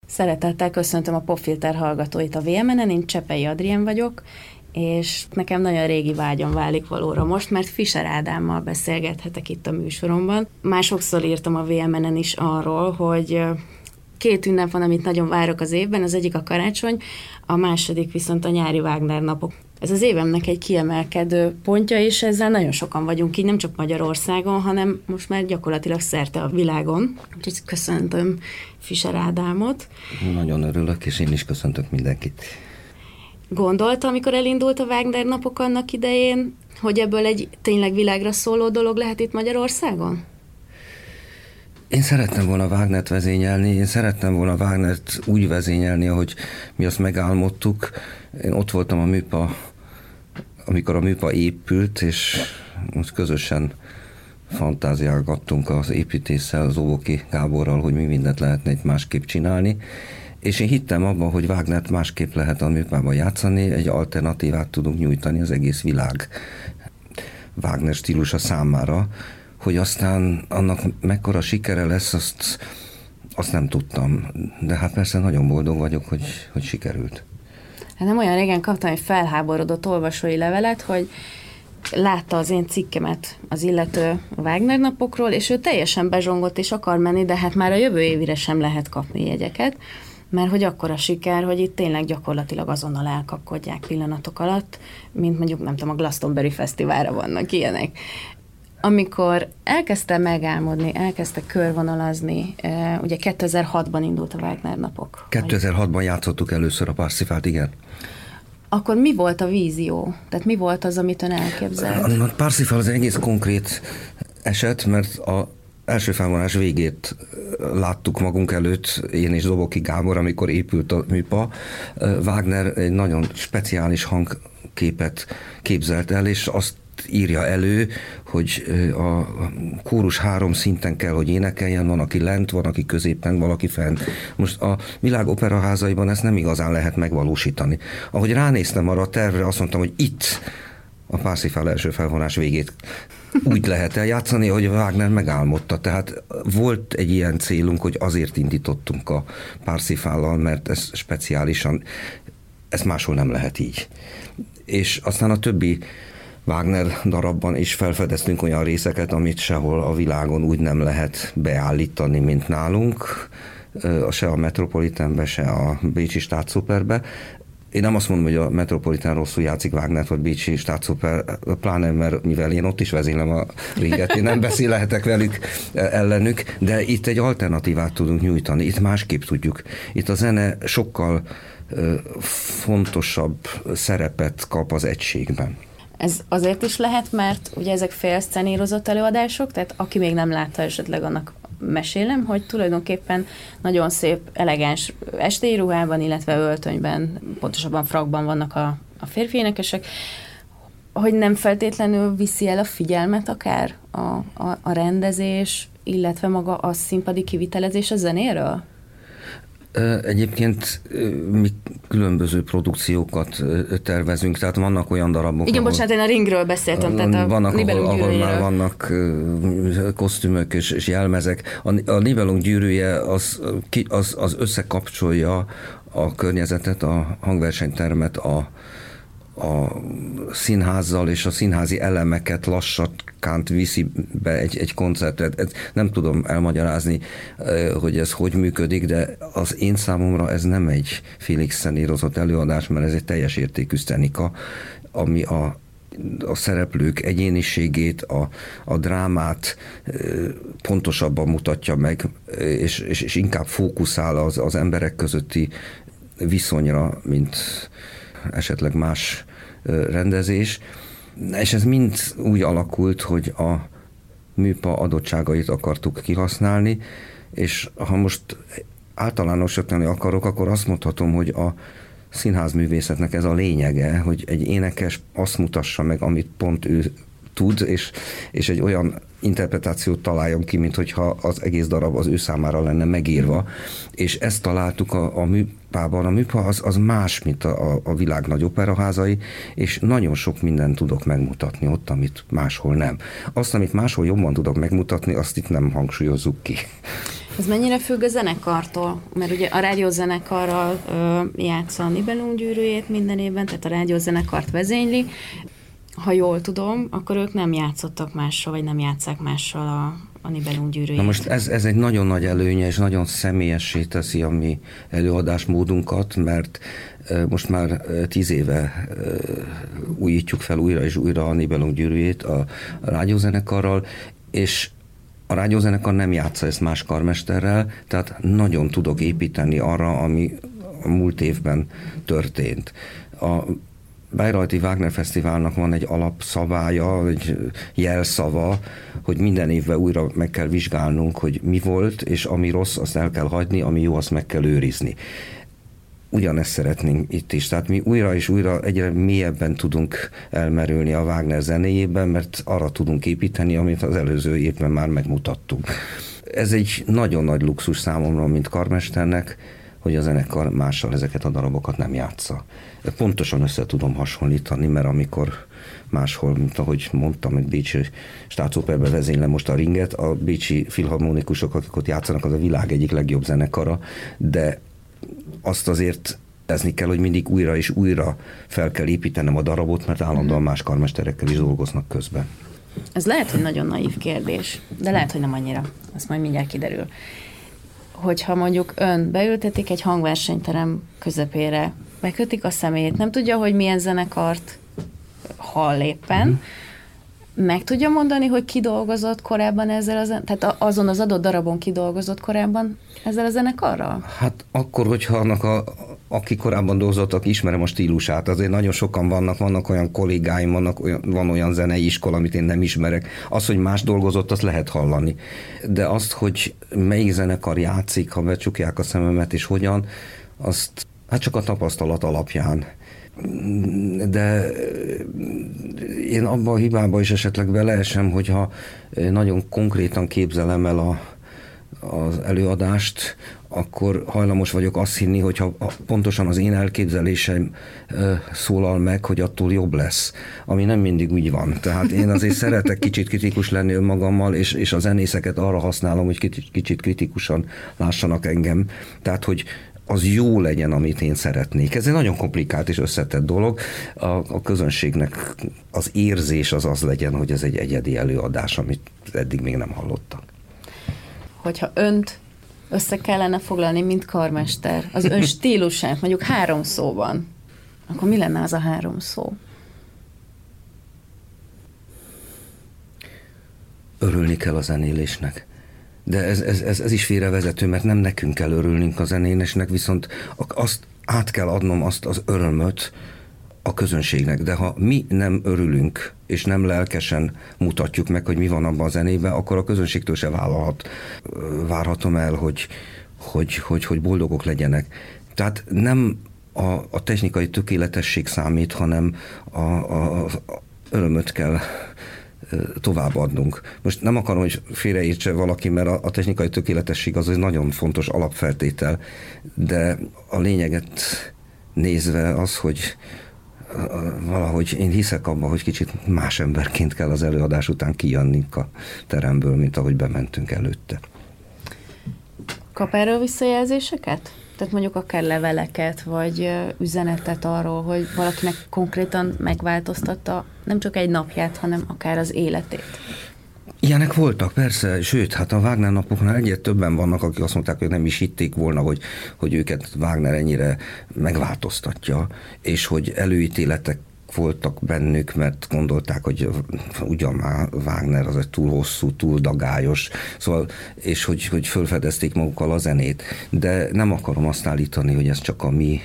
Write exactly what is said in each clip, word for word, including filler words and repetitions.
Szeretettel köszöntöm a Popfilter hallgatóit a vé em en-en, én Csepei Adrien vagyok, és nekem nagyon régi vágyam válik valóra most, mert Fischer Ádámmal beszélgethetek itt a műsoromban. Már sokszor írtam a vé em en-en is arról, hogy két ünnep van, amit nagyon várok az évben, az egyik a karácsony, a második viszont a nyári Wagner napok. Ez az évemnek egy kiemelkedő pontja, és ezzel nagyon sokan vagyunk így, nem csak Magyarországon, hanem most már gyakorlatilag szerte a világon. Úgyhogy köszöntöm Fischer Ádámot. Nagyon örülök, és én is köszöntök mindenkit. Gondolta, amikor elindult a Wagner napok annak idején, hogy ebből egy tényleg világra szóló dolog lehet itt Magyarországon? Én szerettem volna Wagnert vezényelni, én szerettem volna Wagnert úgy vezényelni, ahogy mi azt megálmodtuk. Én ott voltam a műpa, amikor a műpa épült, és most közösen fantáziálgattunk az építéssel, az Óvoki Gáborral, hogy mi mindent lehetne itt másképp csinálni. És én hittem abban, hogy Wagnert másképp lehet a műpában játszani, egy alternatívát tudunk nyújtani az egész világ Wagner stílusa számára. Hogy aztán annak mekkora sikere lesz, azt, azt nem tudtam. De hát persze nagyon boldog vagyok, hogy, hogy sikerült. Hát nem olyan régen kaptam egy felháborodott olvasói levelet, hogy látta az én cikkemet az illető Wagner napokról, és ő teljesen bezsongott és akar menni, de hát már a jövő évire sem lehet kapni jegyeket, mert hogy akkora siker, hogy itt tényleg gyakorlatilag azonnal elkapkodják pillanatok alatt, mint mondjuk, nem tudom, a Glastonbury Fesztiválra vannak ilyenek. Amikor elkezdte megálmodni, elkezdte körvonalazni, ugye kétezer-hatban indult a Wagner napok. kétezer-hatban játszottuk először a Parsifalt, igen. Akkor mi volt a vízió? Tehát mi volt az, amit ön elképzelt? A Parsifal az egész konkrét eset, mert az első felvonás végét láttuk magunk előtt, én és Doboki Gábor, amikor épült a műpa. Wagner egy nagyon speciális hangképet képzelt el, és azt írja elő, hogy a kórus három szinten kell, hogy énekeljen, van, aki lent, van, aki középen, valaki fent. Most a világ operaházaiban ezt nem igazán lehet megvalósítani. Ahogy ránéztem arra a tervre, azt mondtam, hogy itt a Parsifal első felvonás végét úgy lehet eljátszani, hogy Wagner megálmodta. Tehát volt egy ilyen célunk, hogy azért indítottunk a Parsifallal, mert ez speciálisan, ezt máshol nem lehet így. És aztán a többi Wagner darabban is felfedeztünk olyan részeket, amit sehol a világon úgy nem lehet beállítani, mint nálunk, se a Metropolitanbe, se a Bécsi Staatsoperbe. Én nem azt mondom, hogy a Metropolitan rosszul játszik Wagnert, vagy Bécsi Staatsoper, pláne, mert mivel én ott is vezénylem a réget, én nem beszélhetek velük ellenük, de itt egy alternatívát tudunk nyújtani, itt másképp tudjuk. Itt a zene sokkal fontosabb szerepet kap az egységben. Ez azért is lehet, mert ugye ezek félszcenírozott előadások, tehát aki még nem látta, esetleg annak mesélem, hogy tulajdonképpen nagyon szép, elegáns estélyi ruhában, illetve öltönyben, pontosabban frakban vannak a, a férfi énekesek, hogy nem feltétlenül viszi el a figyelmet akár a, a, a rendezés, illetve maga a színpadi kivitelezés a zenéről? Egyébként mi különböző produkciókat tervezünk, tehát vannak olyan darabok. Igen, ahol, bocsánat, én a Ringről beszéltem, tehát a vannak, ahol, ahol már vannak kosztümök és, és jelmezek. A, a Nibelung gyűrűje az, az, az összekapcsolja a környezetet, a hangversenytermet, a a színházzal, és a színházi elemeket lassakánt viszi be egy, egy koncertet. Ez nem tudom elmagyarázni, hogy ez hogy működik, de az én számomra ez nem egy félig szenírozott előadás, mert ez egy teljes értékű szcenika, ami a a szereplők egyéniségét, a, a drámát pontosabban mutatja meg, és, és, és inkább fókuszál az, az emberek közötti viszonyra, mint esetleg más rendezés. És ez mind úgy alakult, hogy a műpa adottságait akartuk kihasználni, és ha most általánosítani akarok, akkor azt mondhatom, hogy a színházművészetnek ez a lényege, hogy egy énekes azt mutassa meg, amit pont ő tud, és, és egy olyan interpretációt találjon ki, mint hogyha az egész darab az ő számára lenne megírva. És ezt találtuk a, a műpában. A műpa az, az más, mint a, a világ nagy operaházai, és nagyon sok mindent tudok megmutatni ott, amit máshol nem. Azt, amit máshol jobban tudok megmutatni, azt itt nem hangsúlyozzuk ki. Ez mennyire függ a zenekartól? Mert ugye a rádiózenekarral ö, játsza a Nibelung gyűrűjét minden évben, tehát a rádiózenekart vezényli. Ha jól tudom, akkor ők nem játszottak mással, vagy nem játsszák mással a, a Nibelung gyűrűjét. Na most ez, ez egy nagyon nagy előnye, és nagyon személyessé teszi a mi előadásmódunkat, mert most már tíz éve újítjuk fel újra és újra a Nibelung gyűrűjét a rádiózenekarral, és a rádiózenekar nem játsza ezt más karmesterrel, tehát nagyon tudok építeni arra, ami a múlt évben történt. A Bayreuthi Wagner Fesztiválnak van egy alapszabálya, egy jelszava, hogy minden évben újra meg kell vizsgálnunk, hogy mi volt, és ami rossz, azt el kell hagyni, ami jó, azt meg kell őrizni. Ugyanezt szeretnénk itt is. Tehát mi újra és újra egyre mélyebben tudunk elmerülni a Wagner zenéjében, mert arra tudunk építeni, amit az előző évben már megmutattunk. Ez egy nagyon nagy luxus számomra, mint karmesternek, hogy a zenekar mással ezeket a darabokat nem játsza. Pontosan össze tudom hasonlítani, mert amikor máshol, mint ahogy mondtam, egy bécsi Staatsoperbe vezénylem most a Ringet, a bécsi filharmonikusok, akik ott játszanak, az a világ egyik legjobb zenekara, de azt azért ezni kell, hogy mindig újra és újra fel kell építenem a darabot, mert állandóan más karmesterekkel is dolgoznak közben. Ez lehet, hogy nagyon naív kérdés, de lehet, hogy nem annyira. Azt majd mindjárt kiderül. Hogyha mondjuk ön beültetik egy hangversenyterem közepére, bekötik a szemét, nem tudja, hogy milyen zenekart hall éppen, mm. meg tudja mondani, hogy ki dolgozott korábban ezzel a zen- tehát azon az adott darabon ki dolgozott korábban ezzel a zenekarral? Hát akkor, hogyha annak a, aki korábban dolgozottak, ismerem a stílusát, azért nagyon sokan vannak, vannak olyan kollégáim, vannak olyan, van olyan zenei iskola, amit én nem ismerek. Az, hogy más dolgozott, azt lehet hallani. De azt, hogy melyik zenekar játszik, ha becsukják a szememet, és hogyan, azt hát csak a tapasztalat alapján. De én abban a hibába is esetleg beleesem, hogyha nagyon konkrétan képzelem el a, az előadást, akkor hajlamos vagyok azt hinni, hogyha pontosan az én elképzelésem szólal meg, hogy attól jobb lesz, ami nem mindig úgy van. Tehát én azért szeretek kicsit kritikus lenni önmagammal, és, és a zenészeket arra használom, hogy kicsit, kicsit kritikusan lássanak engem. Tehát, hogy az jó legyen, amit én szeretnék. Ez egy nagyon komplikált és összetett dolog. A, a közönségnek az érzés az az legyen, hogy ez egy egyedi előadás, amit eddig még nem hallottak. Hogyha önt össze kellene foglalni, mint karmester, az ön stílusát, mondjuk három szóban, akkor mi lenne az a három szó? Örülni kell a zenélésnek. De ez, ez, ez, ez is félrevezető, mert nem nekünk kell örülnünk a zenélésnek, viszont azt át kell adnom azt az örömöt a közönségnek. De ha mi nem örülünk, és nem lelkesen mutatjuk meg, hogy mi van abban a zenében, akkor a közönségtől se vállalhat, várhatom el, hogy, hogy, hogy, hogy boldogok legyenek. Tehát nem a, a technikai tökéletesség számít, hanem a, a, a örömöt kell továbbadnunk. Most nem akarom, hogy félreértse valaki, mert a, a technikai tökéletesség az egy nagyon fontos alapfeltétel, de a lényeget nézve az, hogy valahogy én hiszek abban, hogy kicsit más emberként kell az előadás után kijönni a teremből, mint ahogy bementünk előtte. Kap erről visszajelzéseket? Tehát mondjuk akár leveleket, vagy üzenetet arról, hogy valakinek konkrétan megváltoztatta nem csak egy napját, hanem akár az életét. Ilyenek voltak, persze, sőt, hát a Wagner napoknál egyet többen vannak, akik azt mondták, hogy nem is hitték volna, hogy, hogy őket Wagner ennyire megváltoztatja, és hogy előítéletek voltak bennük, mert gondolták, hogy ugyan már Wagner az egy túl hosszú, túl dagályos, szóval, és hogy, hogy fölfedezték magukkal a zenét. De nem akarom azt állítani, hogy ez csak a mi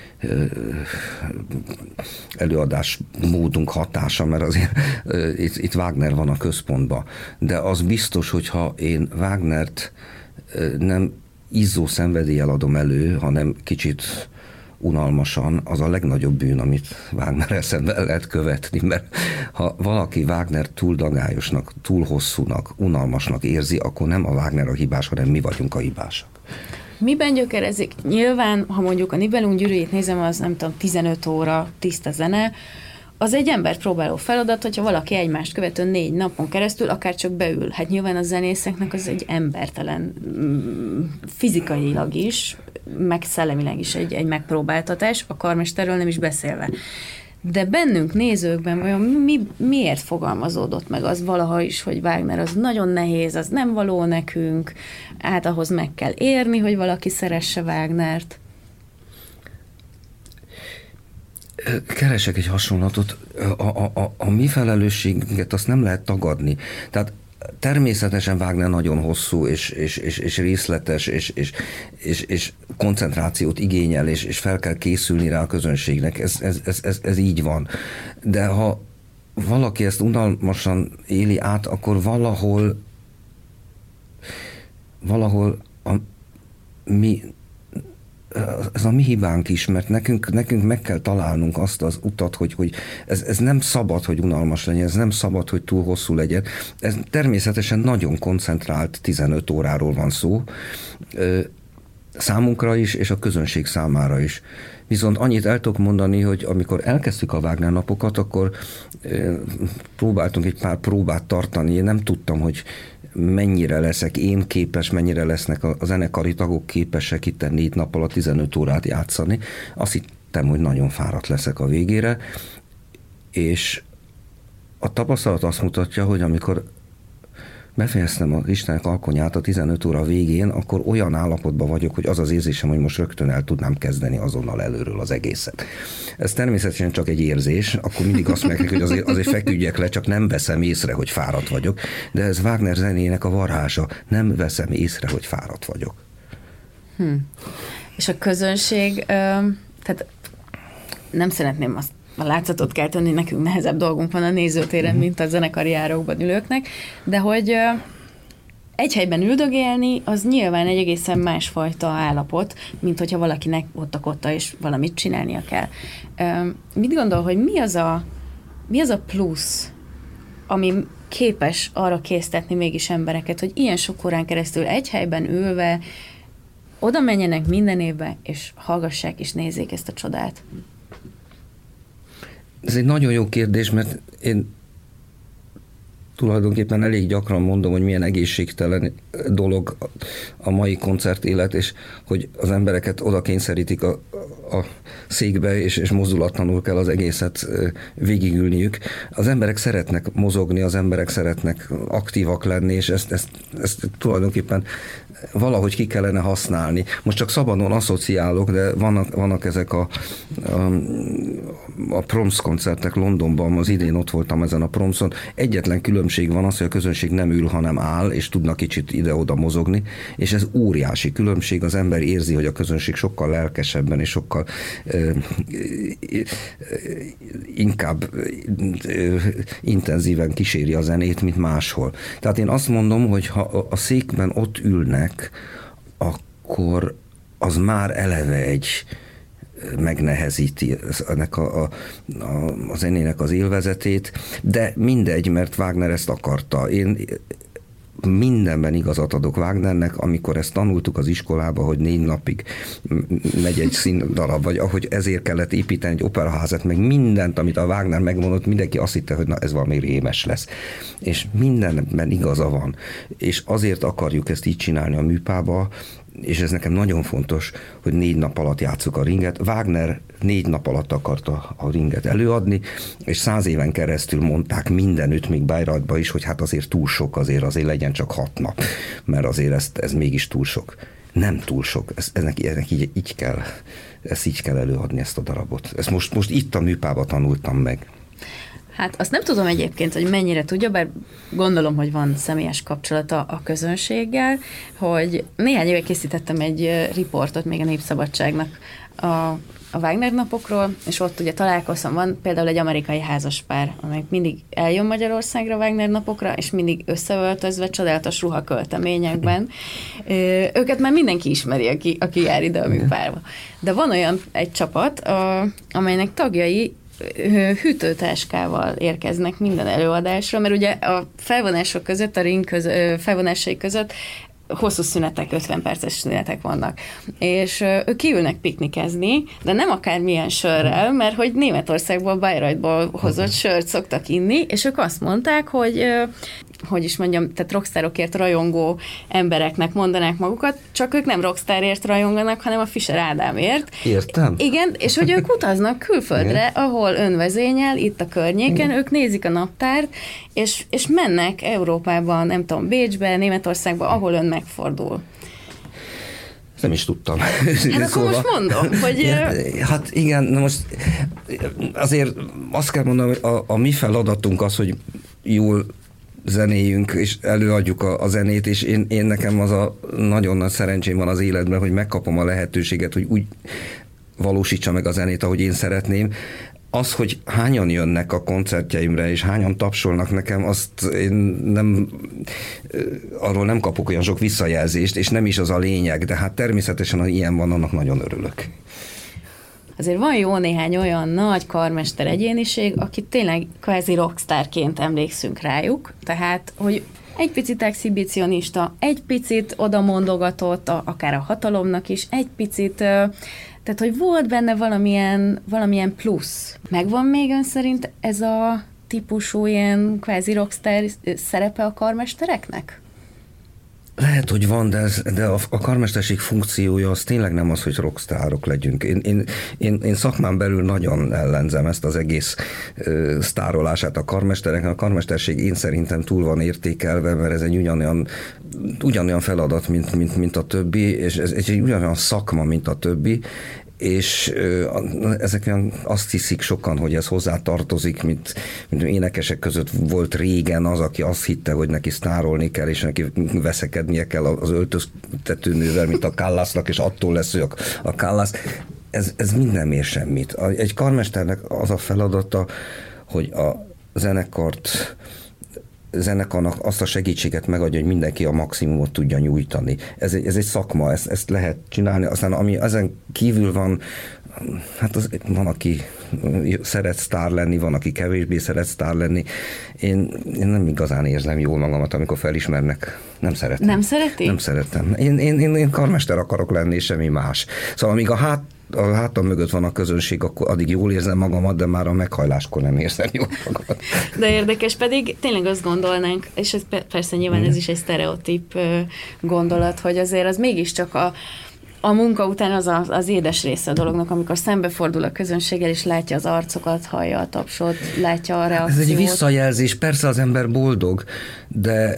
előadás módunk hatása, mert azért itt, itt Wagner van a központban. De az biztos, hogyha én Wagnert nem izzó szenvedéllyel adom elő, hanem kicsit unalmasan, az a legnagyobb bűn, amit Wagnerrel szemben lehet követni, mert ha valaki Wagner túl dagályosnak, túl hosszúnak, unalmasnak érzi, akkor nem a Wagner a hibás, hanem mi vagyunk a hibásak. Miben gyökerezik? Nyilván, ha mondjuk a Nibelung gyűrűjét nézem, az nem tudom, tizenöt óra tiszta zene, az egy embert próbáló feladat, hogyha valaki egymást követő négy napon keresztül akár csak beül. Hát nyilván a zenészeknek az egy embertelen, fizikailag is, meg szellemileg is egy, egy megpróbáltatás, a karmesterről nem is beszélve. De bennünk, nézőkben olyan mi, miért fogalmazódott meg az valaha is, hogy Wagner az nagyon nehéz, az nem való nekünk, hát ahhoz meg kell érni, hogy valaki szeresse Wagnert. Keresek egy hasonlatot, a, a, a, a mi felelősségünket azt nem lehet tagadni. Tehát természetesen Wagner nagyon hosszú, és, és, és, és részletes, és, és, és, és koncentrációt igényel, és, és fel kell készülni rá a közönségnek. Ez, ez, ez, ez, ez így van. De ha valaki ezt unalmasan éli át, akkor valahol valahol a mi ez a mi hibánk is, mert nekünk, nekünk meg kell találnunk azt az utat, hogy, hogy ez, ez nem szabad, hogy unalmas legyen, ez nem szabad, hogy túl hosszú legyen. Ez természetesen nagyon koncentrált tizenöt óráról van szó, számunkra is, és a közönség számára is. Viszont annyit el tudok mondani, hogy amikor elkezdtük a Wagner napokat, akkor próbáltunk egy pár próbát tartani. Én nem tudtam, hogy mennyire leszek én képes, mennyire lesznek a zenekari tagok képesek itt négy nap alatt tizenöt órát játszani. Azt hittem, hogy nagyon fáradt leszek a végére, és a tapasztalat azt mutatja, hogy amikor befejeztem az Istenek alkonyát a tizenöt óra végén, akkor olyan állapotban vagyok, hogy az az érzésem, hogy most rögtön el tudnám kezdeni azonnal előről az egészet. Ez természetesen csak egy érzés, akkor mindig azt mondják, hogy azért, azért feküdjek le, csak nem veszem észre, hogy fáradt vagyok. De ez Wagner zenének a varázsa. Nem veszem észre, hogy fáradt vagyok. Hm. És a közönség, ö, tehát nem szeretném azt a látszatot kell tenni, nekünk nehezebb dolgunk van a nézőtéren, mint a zenekari járókban ülőknek, de hogy egy helyben üldögélni, az nyilván egy egészen másfajta állapot, mint hogyha valakinek ott-a és valamit csinálnia kell. Mit gondol, hogy mi az a, mi az a plusz, ami képes arra késztetni mégis embereket, hogy ilyen sok órán keresztül egy helyben ülve oda menjenek minden évben, és hallgassák és nézzék ezt a csodát? Ez egy nagyon jó kérdés, mert én tulajdonképpen elég gyakran mondom, hogy milyen egészségtelen dolog a mai koncertélet, és hogy az embereket oda kényszerítik a, a székbe, és, és mozdulatlanul kell az egészet végigülniük. Az emberek szeretnek mozogni, az emberek szeretnek aktívak lenni, és ezt, ezt, ezt tulajdonképpen valahogy ki kellene használni. Most csak szabadon asszociálok, de vannak, vannak ezek a, a, a Proms koncertek Londonban, az idén ott voltam ezen a Promson. Egyetlen különbség van az, hogy a közönség nem ül, hanem áll, és tudnak kicsit ide-oda mozogni, és ez óriási különbség. Az ember érzi, hogy a közönség sokkal lelkesebben és sokkal ö, ö, inkább ö, intenzíven kíséri a zenét, mint máshol. Tehát én azt mondom, hogy ha a székben ott ülnek, akkor az már eleve egy megnehezíti ennek a, a, a, a zenének az élvezetét, de mindegy, mert Wagner ezt akarta. Én mindenben igazat adok Wagnernek, amikor ezt tanultuk az iskolába, hogy négy napig megy egy színdarab, vagy ahogy ezért kellett építeni egy operaházat, meg mindent, amit a Wagner megmondott, mindenki azt hitte, hogy na ez valami rémes lesz. És mindenben igaza van. És azért akarjuk ezt így csinálni a műpába, és ez nekem nagyon fontos, hogy négy nap alatt játsszuk a Ringet. Wagner négy nap alatt akarta a Ringet előadni, és száz éven keresztül mondták mindenütt, még Bayreuthban is, hogy hát azért túl sok, azért azért legyen csak hat nap, mert azért ezt, ez mégis túl sok. Nem túl sok, ez, ennek, ennek így, így kell, ezt így kell előadni, ezt a darabot. Ezt most, most itt a műpába tanultam meg. Hát azt nem tudom egyébként, hogy mennyire tudja, bár gondolom, hogy van személyes kapcsolata a közönséggel, hogy néhány éve készítettem egy riportot még a Népszabadságnak a, a Wagner napokról, és ott ugye találkoztam, van például egy amerikai házaspár, amelyik mindig eljön Magyarországra Wagner napokra, és mindig összeöltözve csodálatos ruhakölteményekben. Őket már mindenki ismeri, aki, aki jár ide a műpárba. De van olyan egy csapat, a, amelynek tagjai hűtőtáskával érkeznek minden előadásra, mert ugye a felvonások között, a ring köz, felvonásai között hosszú szünetek, ötven perces szünetek vannak. És ők kiülnek piknikezni, de nem akármilyen sörrel, mert hogy Németországból, Bayreuthból hozott sört szoktak inni, és ők azt mondták, hogy hogy is mondjam, tehát rockstárokért rajongó embereknek mondanák magukat, csak ők nem rockstárért rajonganak, hanem a Fischer Ádámért. Értem. Igen, és hogy ők utaznak külföldre, igen, ahol önvezényel, itt a környéken, igen, ők nézik a naptárt, és, és mennek Európában, nem tudom, Bécsbe, Németországba, ahol ön megfordul. Nem is tudtam. Hát akkor szóval, most mondom, hogy... Ja, hát igen, na most azért azt kell mondanom, hogy a, a mi feladatunk az, hogy jól zenéjünk, és előadjuk a, a zenét, és én, én nekem az a nagyon nagy szerencsém van az életben, hogy megkapom a lehetőséget, hogy úgy valósítsa meg a zenét, ahogy én szeretném. Az, hogy hányan jönnek a koncertjeimre, és hányan tapsolnak nekem, azt én nem, arról nem kapok olyan sok visszajelzést, és nem is az a lényeg, de hát természetesen, ha ilyen van, annak nagyon örülök. Azért van jó néhány olyan nagy karmester egyéniség, akit tényleg kvázi rockstárként emlékszünk rájuk, tehát, hogy egy picit exhibicionista, egy picit odamondogatott, a, akár a hatalomnak is, egy picit, tehát, hogy volt benne valamilyen, valamilyen plusz. Megvan még ön szerint ez a típusú ilyen kvázi rockstar szerepe a karmestereknek? Lehet, hogy van, de, ez, de a, a karmesterség funkciója az tényleg nem az, hogy rockstárok legyünk. Én, én, én, én szakmán belül nagyon ellenzem ezt az egész ö, sztárolását a karmestereknek. A karmesterség én szerintem túl van értékelve, mert ez egy ugyanolyan, ugyanolyan feladat, mint, mint, mint a többi, és ez egy ugyanolyan szakma, mint a többi, és ezek olyan, azt hiszik sokan, hogy ez hozzá tartozik, mint, mint énekesek között volt régen az, aki azt hitte, hogy neki sztárolni kell, és neki veszekednie kell az öltöztetőnővel, mint a Callasnak, és attól lesz ő a, a Callas. Ez, ez minden ér semmit. Egy karmesternek az a feladata, hogy a zenekart zenekarnak azt a segítséget megadja, hogy mindenki a maximumot tudja nyújtani. Ez egy, ez egy szakma, ezt, ezt lehet csinálni. Aztán ami ezen kívül van, hát az, van, aki szeret sztár lenni, van, aki kevésbé szeret sztár lenni. Én, én nem igazán érzem jól magamat, amikor felismernek. Nem szeretem. Nem szereti? Nem szeretem. Én, én, én, én karmester akarok lenni, és semmi más. Szóval amíg a hát a hátam mögött van a közönség, akkor addig jól érzem magamat, de már a meghajláskor nem érzem jól magamat. De érdekes, pedig tényleg azt gondolnánk, és ez persze nyilván ez is egy sztereotíp gondolat, hogy azért az mégiscsak a A munka után az, a, az édes része a dolognak, amikor szembefordul a közönséggel, és látja az arcokat, hallja a tapsot, látja a reakciót. Ez egy visszajelzés, persze az ember boldog, de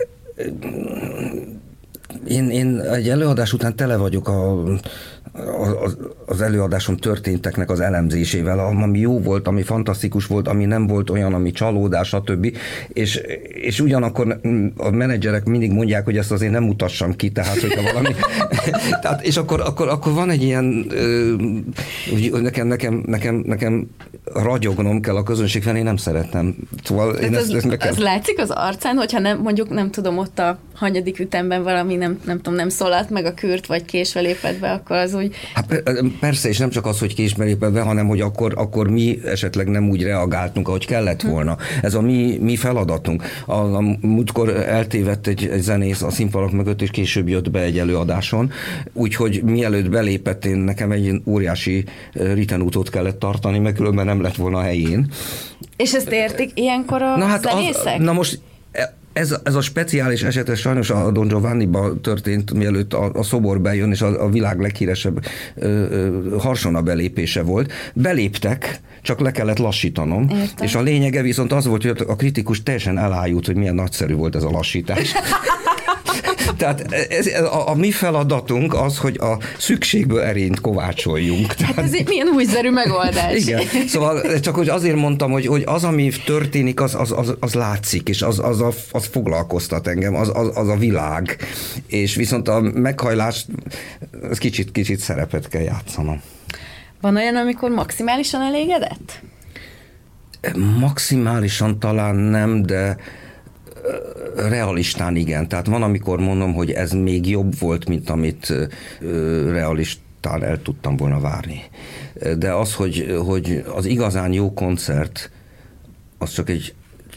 én, én egy előadás után tele vagyok a, a, az előadásom történteknek az elemzésével, ami jó volt, ami fantasztikus volt, ami nem volt olyan, ami csalódás, stb. És, és ugyanakkor a menedzserek mindig mondják, hogy ezt azért nem mutassam ki, tehát hogyha valami... tehát, és akkor, akkor, akkor van egy ilyen... Nekem, nekem, nekem, nekem ragyognom kell a közönség felé, én nem szeretem. Szóval én az, ezt, nekem... az látszik az arcán, hogyha nem, mondjuk nem tudom, ott a hanyadik ütemben valami nem, nem tudom, nem szólalt meg a kürt, vagy késve lépett be, akkor az úgy... Hát persze, és nem csak az, hogy késve lépett be, hanem hogy akkor, akkor mi esetleg nem úgy reagáltunk, ahogy kellett volna. Ez a mi, mi feladatunk. A, a múltkor eltévedt egy, egy zenész a színfalak mögött, és később jött be egy előadáson, úgyhogy mielőtt belépett, én nekem egy óriási ritenútót kellett tartani, mert különben nem lett volna a helyén. És ezt értik ilyenkor a na hát zenészek? Az, na most Ez, ez a speciális eset, sajnos a Don Giovanniba történt, mielőtt a, a szobor bejön, és a, a világ leghíresebb ö, ö, harsona belépése volt. Beléptek, csak le kellett lassítanom. Értem. És a lényege viszont az volt, hogy a kritikus teljesen elájult, hogy milyen nagyszerű volt ez a lassítás. Tehát ez, a, a mi feladatunk az, hogy a szükségből erényt kovácsoljunk. Hát ez egy milyen újszerű megoldás. Igen, szóval csak hogy azért mondtam, hogy, hogy az, ami történik, az, az, az, az látszik, és az, az, az, az foglalkoztat engem, az, az, az a világ. És viszont a meghajlás, az kicsit, kicsit szerepet kell játszanom. Van olyan, amikor maximálisan elégedett? Maximálisan talán nem, de realistán igen. Tehát van, amikor mondom, hogy ez még jobb volt, mint amit realistán el tudtam volna várni. De az, hogy, hogy az igazán jó koncert, az csak egy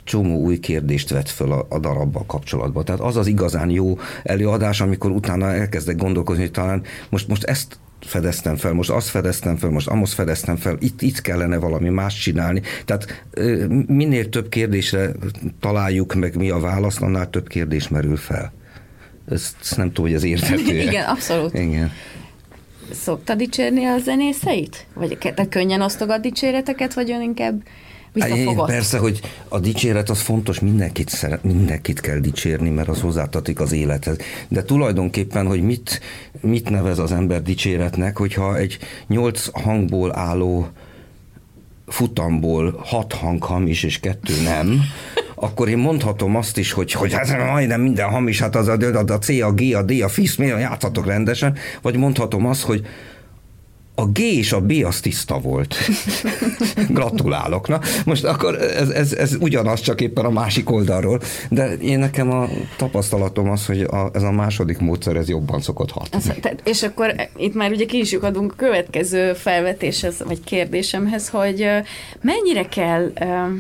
csomó új kérdést vett föl a, a darabbal kapcsolatban. Tehát az az igazán jó előadás, amikor utána elkezdek gondolkozni, hogy talán most, most ezt fedeztem fel, most azt fedeztem fel, most ahhoz fedeztem fel, itt, itt kellene valami más csinálni. Tehát minél több kérdésre találjuk meg mi a választ, annál több kérdés merül fel. Ezt, ezt nem tudom, hogy ez érthető. Igen, abszolút. Igen. Szokta dicsérni a zenészeit? Vagy te könnyen osztogat dicséreteket, vagy ön inkább visszafogott? Persze, hogy a dicséret az fontos, mindenkit, szeret, mindenkit kell dicsérni, mert az hozzátartozik az élethez. De tulajdonképpen, hogy mit, mit nevez az ember dicséretnek, hogyha egy nyolc hangból álló futamból hat hang hamis és kettő nem, akkor én mondhatom azt is, hogy, hogy hát majdnem minden hamis, hát az a, a C, a G, a D, a FISZ, miért játszhatok rendesen, vagy mondhatom azt, hogy a G és a B az tiszta volt. Gratulálok. Na, most akkor ez, ez, ez ugyanaz, csak éppen a másik oldalról, de én nekem a tapasztalatom az, hogy a, ez a második módszer, ez jobban szokott hatni. Az, tehát, és akkor itt már ugye ki is adunk a következő felvetéshez, vagy kérdésemhez, hogy mennyire kell...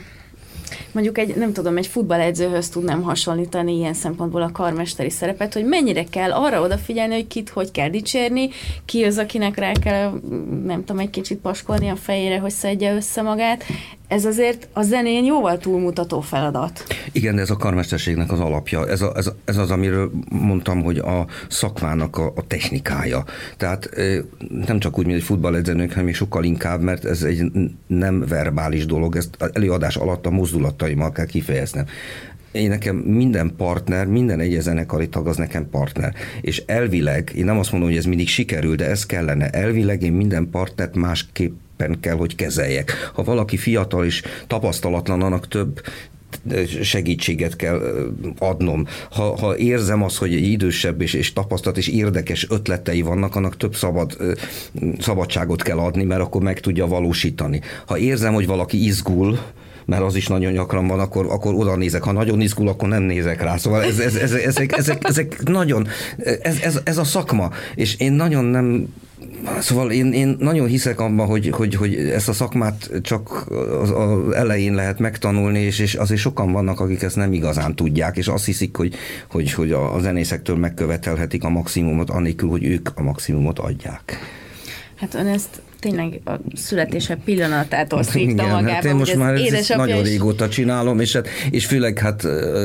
mondjuk egy, nem tudom, egy futballedzőhöz tudnám hasonlítani ilyen szempontból a karmesteri szerepet, hogy mennyire kell arra odafigyelni, hogy kit hogy kell dicsérni, ki az, akinek rá kell, nem tudom, egy kicsit paskolni a fejére, hogy szedje össze magát. Ez azért a zenén jóval túlmutató feladat. Igen, de ez a karmesterségnek az alapja. Ez, a, ez, ez az, amiről mondtam, hogy a szakmának a, a technikája. Tehát nem csak úgy, mint egy futballedzőnök, hanem még sokkal inkább, mert ez egy nem verbális dolog. Ezt az előadás alatt a mozdulataimmal kell kifejeznem. Én nekem minden partner, minden egyes zenekari tag az nekem partner. És elvileg, én nem azt mondom, hogy ez mindig sikerül, de ez kellene. Elvileg én minden partnert másképp kell, hogy kezeljek. Ha valaki fiatal és tapasztalatlan, annak több segítséget kell adnom. Ha, ha érzem azt, hogy egy idősebb és, és tapasztalat és érdekes ötletei vannak, annak több szabad, szabadságot kell adni, mert akkor meg tudja valósítani. Ha érzem, hogy valaki izgul, mert az is nagyon gyakran van, akkor, akkor oda nézek. Ha nagyon izgul, akkor nem nézek rá. Szóval ez, ez, ez, ezek, ezek, ezek nagyon, ez, ez, ez a szakma, és én nagyon nem Szóval én, én nagyon hiszek abban, hogy, hogy, hogy ezt a szakmát csak az, az elején lehet megtanulni, és, és azért sokan vannak, akik ezt nem igazán tudják, és azt hiszik, hogy, hogy, hogy a zenészektől megkövetelhetik a maximumot, annélkül, hogy ők a maximumot adják. Hát ön ezt tényleg a születése pillanatától szívta Igen, magába. Hát én most már ezt nagyon is... régóta csinálom, és, hát, és főleg hát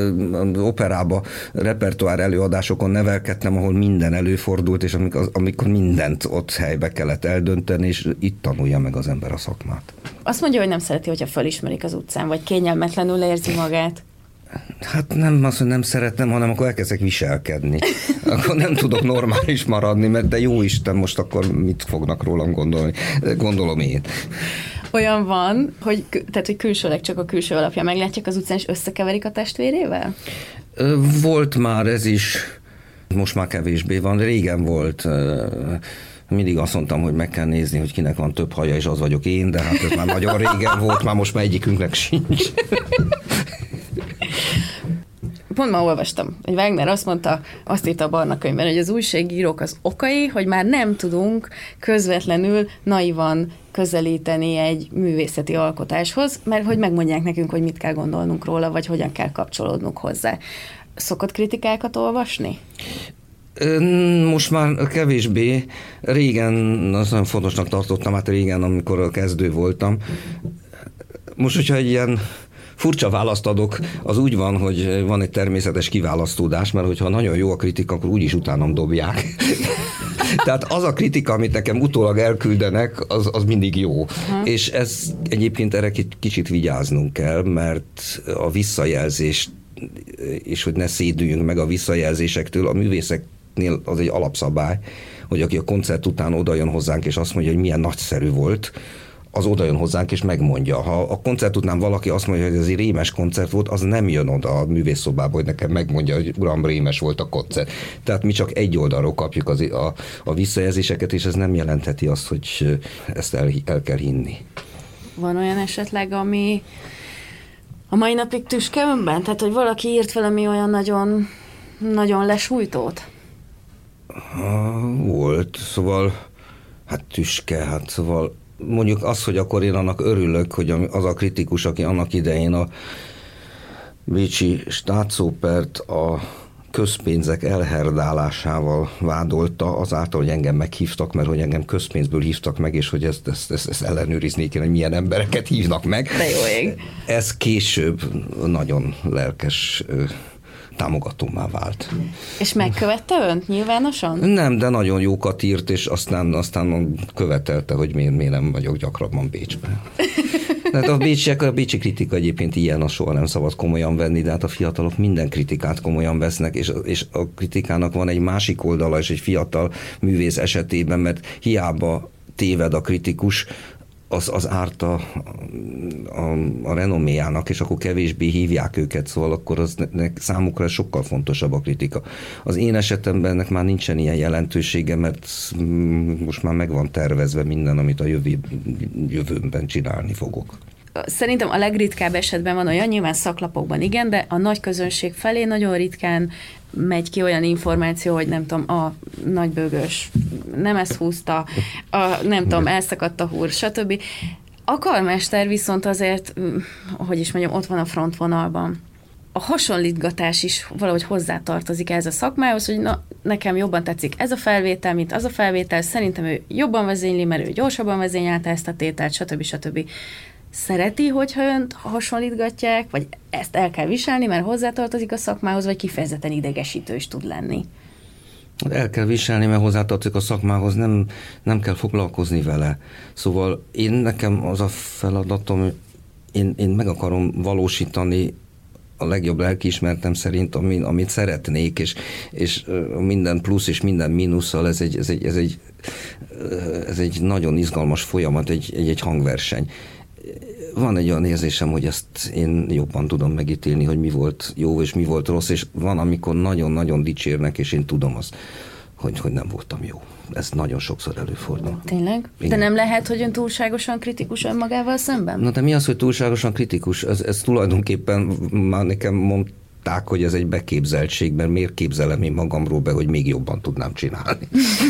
operába, repertoár előadásokon nevelkedtem, ahol minden előfordult, és amikor, amikor mindent ott helybe kellett eldönteni, és itt tanulja meg az ember a szakmát. Azt mondja, hogy nem szereti, hogyha felismerik az utcán, vagy kényelmetlenül érzi magát. Hát nem azt, hogy nem szeretem, hanem akkor elkezdek viselkedni. Akkor nem tudok normális maradni, mert de jó Isten, most akkor mit fognak rólam gondolni? Gondolom én. Olyan van, hogy, tehát, hogy külsőleg csak a külső alapja meglátják az utcán, és összekeverik a testvérével? Volt már ez is, most már kevésbé van, régen volt. Mindig azt mondtam, hogy meg kell nézni, hogy kinek van több haja, és az vagyok én, de hát ez már nagyon régen volt, már most már egyikünknek sincs. Pont ma olvastam, hogy Wagner azt mondta, azt írta a Barna könyvben, hogy az újságírók az okai, hogy már nem tudunk közvetlenül naivan közelíteni egy művészeti alkotáshoz, mert hogy megmondják nekünk, hogy mit kell gondolnunk róla, vagy hogyan kell kapcsolódnunk hozzá. Szokott kritikákat olvasni? Most már kevésbé. Régen, azt nagyon fontosnak tartottam, hát régen, amikor kezdő voltam. Most, hogyha egy ilyen furcsa választ adok, az úgy van, hogy van egy természetes kiválasztódás, mert hogyha nagyon jó a kritika, akkor úgyis utánam dobják. Tehát az a kritika, amit nekem utólag elküldenek, az, az mindig jó. Uh-huh. És ez egyébként erre kicsit vigyáznunk kell, mert a visszajelzés, és hogy ne szédüljünk meg a visszajelzésektől, a művészeknél az egy alapszabály, hogy aki a koncert után odajön hozzánk, és azt mondja, hogy milyen nagyszerű volt, az oda jön hozzánk, és megmondja. Ha a koncert után valaki azt mondja, hogy ez egy rémes koncert volt, az nem jön oda a művészszobába, hogy nekem megmondja, hogy uram, rémes volt a koncert. Tehát mi csak egy oldalról kapjuk az, a, a visszajelzéseket, és ez nem jelentheti azt, hogy ezt el, el kell hinni. Van olyan esetleg, ami a mai napig tüske önben? Tehát, hogy valaki írt valami olyan nagyon, nagyon lesújtót? Volt, szóval hát tüske, hát szóval mondjuk az, hogy akkor én annak örülök, hogy az a kritikus, aki annak idején a bécsi Staatszopert a közpénzek elherdálásával vádolta, azáltal, hogy engem meghívtak, mert hogy engem közpénzből hívtak meg, és hogy ezt, ezt, ezt, ezt ellenőrizni kéne, hogy milyen embereket hívnak meg. De jó ég. Ez később nagyon lelkes támogatómá vált. És megkövette önt nyilvánosan? Nem, de nagyon jókat írt, és aztán, aztán követelte, hogy miért, miért nem vagyok gyakrabban Bécsben. Tehát a bécsiek, a bécsi kritika egyébként ilyen, az soha nem szabad komolyan venni, de hát a fiatalok minden kritikát komolyan vesznek, és, és a kritikának van egy másik oldala, és egy fiatal művész esetében, mert hiába téved a kritikus, az, az árt a, a, a renoméjának, és akkor kevésbé hívják őket, szóval akkor az ne, ne, számukra sokkal fontosabb a kritika. Az én esetemben ennek már nincsen ilyen jelentősége, mert most már meg van tervezve minden, amit a jövő, jövőben csinálni fogok. Szerintem a legritkább esetben van olyan, nyilván szaklapokban igen, de a nagy közönség felé nagyon ritkán megy ki olyan információ, hogy nem tudom, a nagybőgős nem ezt húzta, a, nem tudom, elszakadt a húr, stb. A karmester viszont azért, hogy is mondjam, ott van a frontvonalban. A hasonlítgatás is valahogy hozzátartozik ez a szakmához, hogy na, nekem jobban tetszik ez a felvétel, mint az a felvétel, szerintem ő jobban vezényli, mert ő gyorsabban vezényelte ezt a tételt, stb. stb. Szereti, hogyha önt hasonlítgatják, vagy ezt el kell viselni, mert hozzátartozik a szakmához, vagy kifejezetten idegesítő is tud lenni? El kell viselni, mert hozzátartozik a szakmához, nem, nem kell foglalkozni vele. Szóval én nekem az a feladatom, én, én meg akarom valósítani a legjobb lelkiismeretem szerint, amit, amit szeretnék, és, és minden plusz és minden mínusszal ez egy, ez egy, ez egy, ez egy nagyon izgalmas folyamat, egy, egy, egy hangverseny. Van egy olyan érzésem, hogy ezt én jobban tudom megítélni, hogy mi volt jó és mi volt rossz, és van, amikor nagyon-nagyon dicsérnek, és én tudom azt, hogy, hogy nem voltam jó. Ez nagyon sokszor előfordul. Tényleg? Igen. De nem lehet, hogy ön túlságosan kritikus önmagával szemben? Na de mi az, hogy túlságosan kritikus? Ez, ez tulajdonképpen már nekem mondták, hogy ez egy beképzeltség, mert miért képzelem én magamról be, hogy még jobban tudnám csinálni.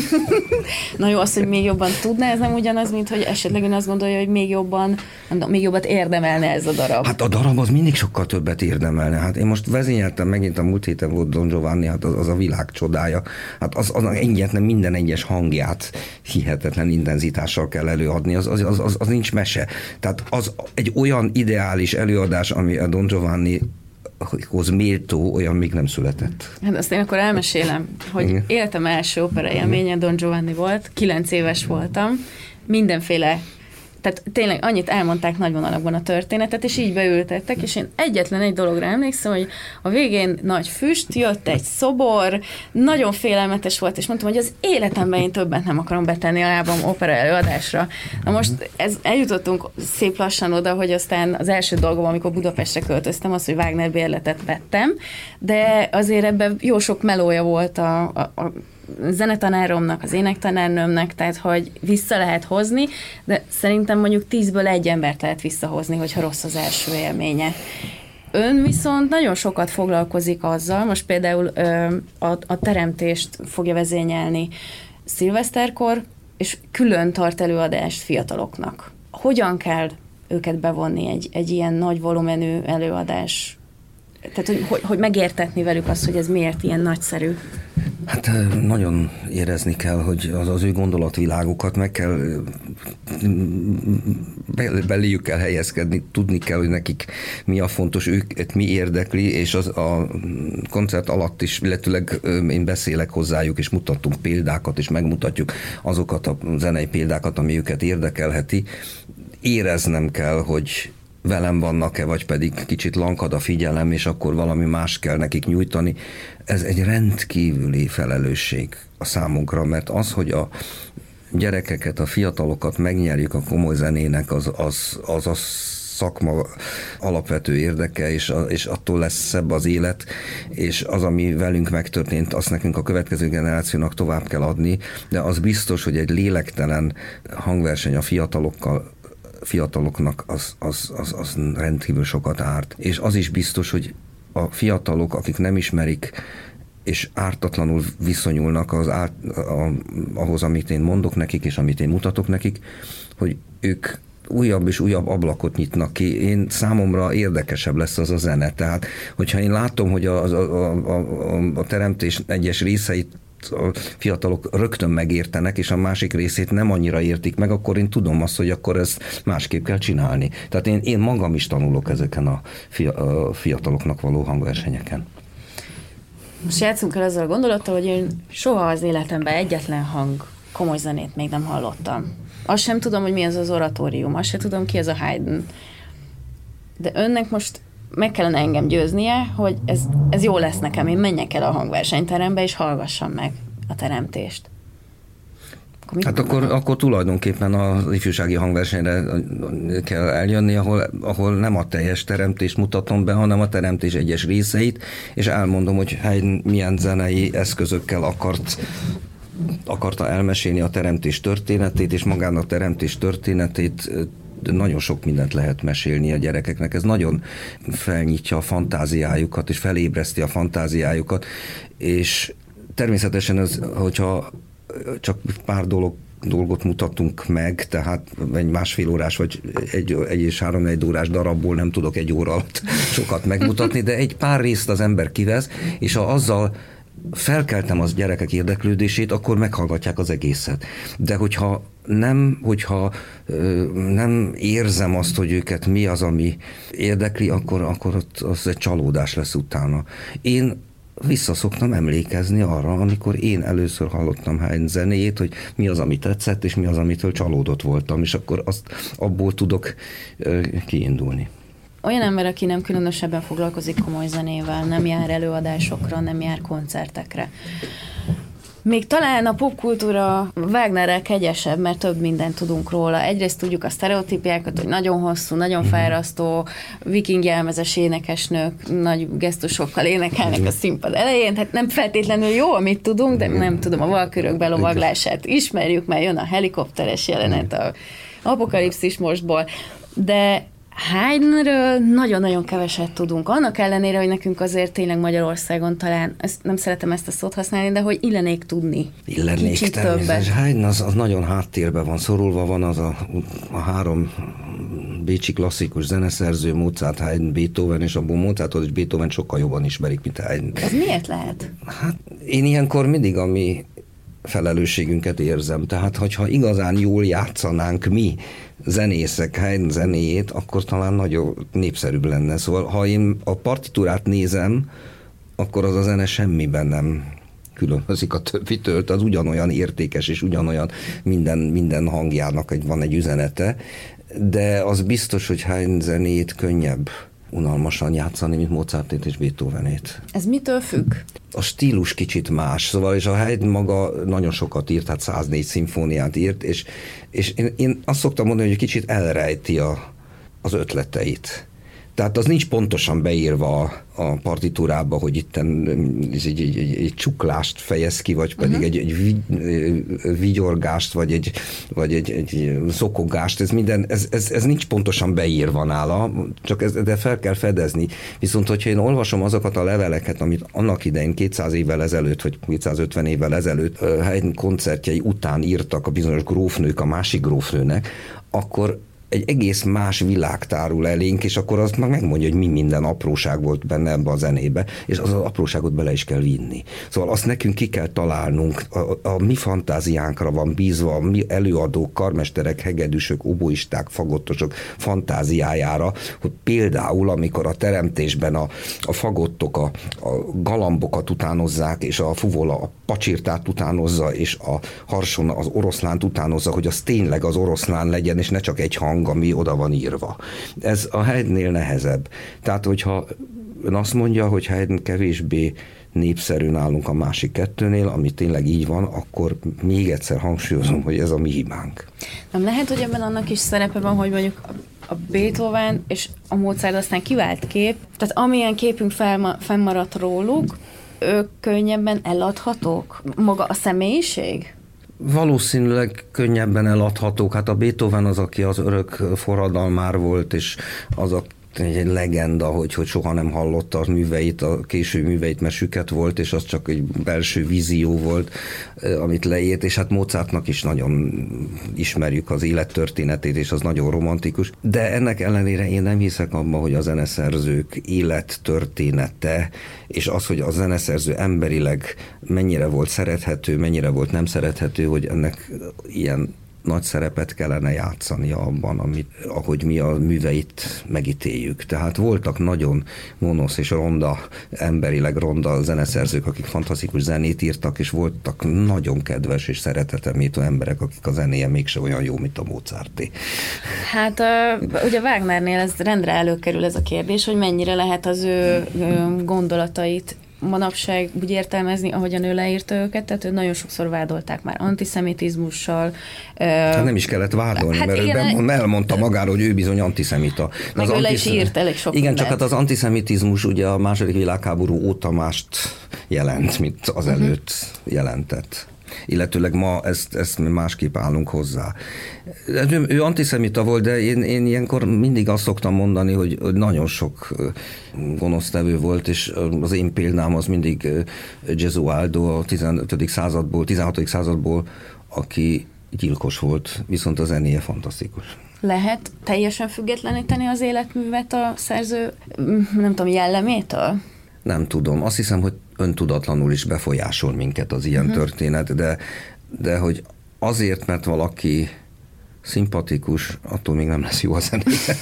Na jó, az, hogy még jobban tudná, ez nem ugyanaz, mint hogy esetleg ön azt gondolja, hogy még jobban, nem tudom, még jobbat érdemelne ez a darab. Hát a darab az mindig sokkal többet érdemelne. Hát én most vezényeltem megint, a múlt héten volt Don Giovanni, hát az, az a világ csodája. Hát az, az egyetlen minden egyes hangját hihetetlen intenzitással kell előadni, az, az, az, az, az nincs mese. Tehát az egy olyan ideális előadás, ami a Don Giovanni hoz méltó, olyan még nem született. Hát azt én akkor elmesélem, hogy igen. Életem első opera élménye Don Giovanni volt, kilenc éves voltam, mindenféle, tehát tényleg annyit elmondták nagy vonalakban a történetet, és így beültettek, és én egyetlen egy dologra emlékszem, hogy a végén nagy füst, jött egy szobor, nagyon félelmetes volt, és mondtam, hogy az életemben én többet nem akarom betenni a lábam opera előadásra. Na most ez, eljutottunk szép lassan oda, hogy aztán az első dolgom, amikor Budapestre költöztem, az, hogy Wagner bérletet vettem, de azért ebben jó sok melója volt a, a, a zenetanáromnak, az énektanárnőmnek, tehát hogy vissza lehet hozni, de szerintem mondjuk tízből egy embert lehet visszahozni, hogyha rossz az első élménye. Ön viszont nagyon sokat foglalkozik azzal, most például ö, a, a teremtést fogja vezényelni szilveszterkor, és külön tart előadást fiataloknak. Hogyan kell őket bevonni egy, egy ilyen nagy volumenű előadás? Tehát, hogy, hogy, hogy megértetni velük azt, hogy ez miért ilyen nagyszerű? Hát nagyon érezni kell, hogy az, az ő gondolatvilágukat meg kell, beléjük kell helyezkedni, tudni kell, hogy nekik mi a fontos, őket mi érdekli, és az a koncert alatt is, illetőleg én beszélek hozzájuk, és mutatunk példákat, és megmutatjuk azokat a zenei példákat, ami őket érdekelheti. Éreznem kell, hogy velem vannak-e, vagy pedig kicsit lankad a figyelem, és akkor valami más kell nekik nyújtani. Ez egy rendkívüli felelősség a számunkra, mert az, hogy a gyerekeket, a fiatalokat megnyerjük a komoly zenének, az az, az, az szakma alapvető érdeke, és, a, és attól lesz szebb az élet, és az, ami velünk megtörtént, azt nekünk a következő generációnak tovább kell adni, de az biztos, hogy egy lélektelen hangverseny a fiatalokkal fiataloknak az, az, az, az rendkívül sokat árt. És az is biztos, hogy a fiatalok, akik nem ismerik, és ártatlanul viszonyulnak az át, a, ahhoz, amit én mondok nekik, és amit én mutatok nekik, hogy ők újabb és újabb ablakot nyitnak ki. Én számomra érdekesebb lesz az a zene. Tehát, hogyha én látom, hogy a, a, a, a, a teremtés egyes részeit a fiatalok rögtön megértenek, és a másik részét nem annyira értik meg, akkor én tudom azt, hogy akkor ezt másképp kell csinálni. Tehát én, én magam is tanulok ezeken a, fia, a fiataloknak való hangversenyeken. Most játszunk el ezzel a gondolattal, hogy én soha az életemben egyetlen hang komoly zenét még nem hallottam. Azt sem tudom, hogy mi az az oratórium, azt sem tudom, ki az a Haydn. De önnek most meg kellene engem győznie, hogy ez, ez jó lesz nekem, én menjek el a hangversenyterembe, és hallgassam meg a teremtést. Akkor hát akkor, akkor tulajdonképpen az ifjúsági hangversenyre kell eljönni, ahol, ahol nem a teljes teremtést mutatom be, hanem a teremtés egyes részeit, és elmondom, hogy Haydn milyen zenei eszközökkel akart akarta elmesélni a teremtés történetét, és magának a teremtés történetét nagyon sok mindent lehet mesélni a gyerekeknek. Ez nagyon felnyitja a fantáziájukat, és felébreszti a fantáziájukat, és természetesen ez, hogyha csak pár dolog dolgot mutatunk meg, tehát egy másfél órás, vagy egy, egy és három egy órás darabból nem tudok egy óra alatt sokat megmutatni, de egy pár részt az ember kivesz, és ha azzal felkeltem az gyerekek érdeklődését, akkor meghallgatják az egészet. De hogyha nem, hogyha ö, nem érzem azt, hogy őket mi az, ami érdekli, akkor, akkor ott az egy csalódás lesz utána. Én vissza szoktam emlékezni arra, amikor én először hallottam Haydn zenéjét, hogy mi az, ami tetszett, és mi az, amitől csalódott voltam, és akkor azt abból tudok ö, kiindulni. Olyan ember, aki nem különösebben foglalkozik komoly zenével, nem jár előadásokra, nem jár koncertekre. Még talán a popkultúra Wagnerrel kegyesebb, mert több mindent tudunk róla. Egyrészt tudjuk a sztereotípiákat, hogy nagyon hosszú, nagyon fájrasztó, viking jelmezes énekesnők nagy gesztusokkal énekelnek a színpad elején. Tehát nem feltétlenül jó, amit tudunk, de nem tudom, a valkürök belovaglását ismerjük, mert jön a helikopteres jelenet, a apokalipszis mostból. De Haydnről nagyon-nagyon keveset tudunk. Annak ellenére, hogy nekünk azért tényleg Magyarországon talán, ezt, nem szeretem ezt a szót használni, de hogy illenék tudni. Illenék természetesen. Haydn az, az nagyon háttérben van szorulva, van az a, a három bécsi klasszikus zeneszerző, Mozart, Haydn, Beethoven, és abból Mozartot és Beethoven sokkal jobban ismerik, mint Haydn. Ez miért lehet? Hát én ilyenkor mindig a mi felelősségünket érzem. Tehát, hogyha igazán jól játszanánk mi zenészek Haydn zenéjét, akkor talán nagyon népszerűbb lenne. Szóval, ha én a partitúrát nézem, akkor az a zene semmiben nem különbözik a többitől, az ugyanolyan értékes, és ugyanolyan minden, minden hangjának egy, van egy üzenete, de az biztos, hogy Haydn zenéjét könnyebb unalmasan játszani, mint Mozartét és Beethovenét. Ez mitől függ? A stílus kicsit más, szóval, és a Haydn maga nagyon sokat írt, hát száznégy szimfóniát írt, és, és én, én azt szoktam mondani, hogy kicsit elrejti a, az ötleteit. Tehát az nincs pontosan beírva a, a partitúrába, hogy itten egy, egy, egy, egy csuklást fejez ki, vagy pedig uh-huh. egy, egy vigyorgást, vagy egy, vagy egy, egy szokogást, ez minden, ez, ez, ez nincs pontosan beírva nála, csak ez, de fel kell fedezni. Viszont, hogyha én olvasom azokat a leveleket, amit annak idején kétszáz évvel ezelőtt, vagy kétszázötven évvel ezelőtt Haydn koncertjei után írtak a bizonyos grófnők a másik grófnőnek, akkor egy egész más világ tárul elénk, és akkor azt meg megmondja, hogy mi minden apróság volt benne ebbe a zenébe, és az, az apróságot bele is kell vinni. Szóval azt nekünk ki kell találnunk, a, a mi fantáziánkra van bízva, a mi előadók, karmesterek, hegedűsök, oboisták, fagottosok fantáziájára, hogy például, amikor a teremtésben a, a fagottok a, a galambokat utánozzák, és a fuvola a pacsirtát utánozza, és a harson az oroszlánt utánozza, hogy az tényleg az oroszlán legyen, és ne csak egy hang, ami oda van írva. Ez a Haydnnél nehezebb. Tehát, hogyha ön azt mondja, hogy Haydn kevésbé népszerű nálunk a másik kettőnél, ami tényleg így van, akkor még egyszer hangsúlyozom, hogy ez a mi hibánk. Nem lehet, hogy ebben annak is szerepe van, hogy mondjuk a Beethoven és a Mozart aztán kivált kép, tehát amilyen képünk felma, fennmaradt róluk, ők könnyebben eladhatók? Maga a személyiség? Valószínűleg könnyebben eladhatók. Hát a Beethoven az, aki az örök forradalmár volt, és az, egy legenda, hogy, hogy soha nem hallotta a műveit, a késő műveit, mert süket volt, és az csak egy belső vízió volt, amit leírt, és hát Mozartnak is nagyon ismerjük az élettörténetét, és az nagyon romantikus. De ennek ellenére én nem hiszek abban, hogy a zeneszerzők élettörténete, és az, hogy a zeneszerző emberileg mennyire volt szerethető, mennyire volt nem szerethető, hogy ennek ilyen nagy szerepet kellene játszania abban, amit, ahogy mi a műveit megítéljük. Tehát voltak nagyon gonosz és ronda, emberileg ronda zeneszerzők, akik fantasztikus zenét írtak, és voltak nagyon kedves és szeretetemítő emberek, akik a zenéje mégse olyan jó, mint a Mozarté. Hát ugye Wagnernél ez rendre előkerül ez a kérdés, hogy mennyire lehet az ő gondolatait manapság úgy értelmezni, ahogyan ő leírta őket, tehát ő nagyon sokszor vádolták már antiszemitizmussal. Hát nem is kellett vádolni, hát mert igen, ő elmondta magáról, hogy ő bizony antiszemita. Meg ő le is írt elég sok Igen, mindent. csak hát az antiszemitizmus ugye a második világháború óta mást jelent, mint az előtt uh-huh. jelentett. Illetőleg ma ezt, ezt mi másképp állunk hozzá. Ő, ő antiszemita volt, de én, én ilyenkor mindig azt szoktam mondani, hogy, hogy nagyon sok gonosztevő volt, és az én példám az mindig Gesualdo a tizenötödik századból, tizenhatodik századból, aki gyilkos volt, viszont a zenéje fantasztikus. Lehet teljesen függetleníteni az életművet a szerző, nem tudom, jellemétől? Nem tudom. Azt hiszem, hogy öntudatlanul is befolyásol minket az ilyen uh-huh. történet, de, de hogy azért, mert valaki szimpatikus, attól még nem lesz jó a zenéje.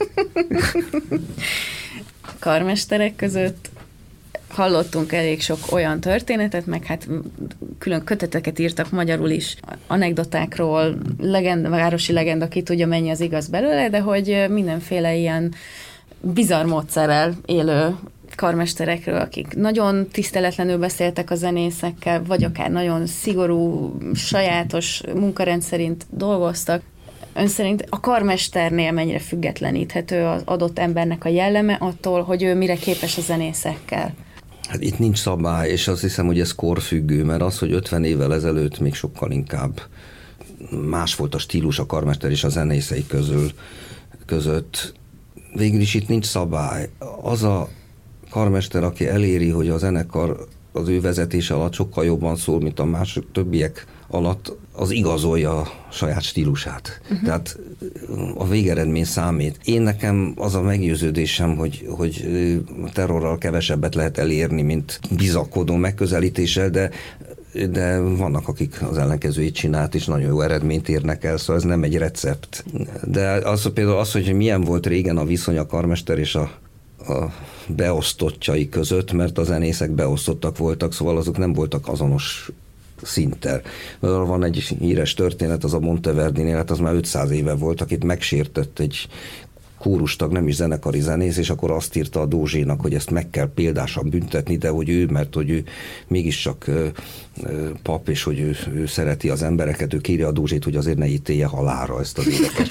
Karmesterek között hallottunk elég sok olyan történetet, meg hát külön köteteket írtak magyarul is, anekdotákról, legenda, városi legenda, ki tudja mennyi az igaz belőle, de hogy mindenféle ilyen bizarr módszerrel élő karmesterekről, akik nagyon tiszteletlenül beszéltek a zenészekkel, vagy akár nagyon szigorú, sajátos munkarend szerint dolgoztak. Ön szerint a karmesternél mennyire függetleníthető az adott embernek a jelleme attól, hogy ő mire képes a zenészekkel? Hát itt nincs szabály, és azt hiszem, hogy ez korfüggő, mert az, hogy ötven évvel ezelőtt még sokkal inkább más volt a stílus a karmester és a zenészei közül, között, végül is itt nincs szabály. Az a karmester, aki eléri, hogy a zenekar az ő vezetése alatt sokkal jobban szól, mint a más többiek alatt, az igazolja a saját stílusát. Uh-huh. Tehát a végeredmény számít. Én nekem az a meggyőződésem, hogy, hogy terrorral kevesebbet lehet elérni, mint bizakodó megközelítéssel, de de vannak, akik az ellenkezőjét csinált, és nagyon jó eredményt érnek el, szóval ez nem egy recept. De az például az, hogy milyen volt régen a viszony a karmester és a a beosztottjai között, mert a zenészek beosztottak voltak, szóval azok nem voltak azonos szinten. Van egy híres történet, az a Monteverdinél, hát az már ötszáz éve volt, akit megsértett egy kórustag, nem is zenekari zenész, és akkor azt írta a Dózsénak, hogy ezt meg kell példásan büntetni, de hogy ő, mert hogy ő mégiscsak pap, és hogy ő, ő szereti az embereket, ő kéri a Dózsét, hogy azért ne ítélje halálra ezt az énekes.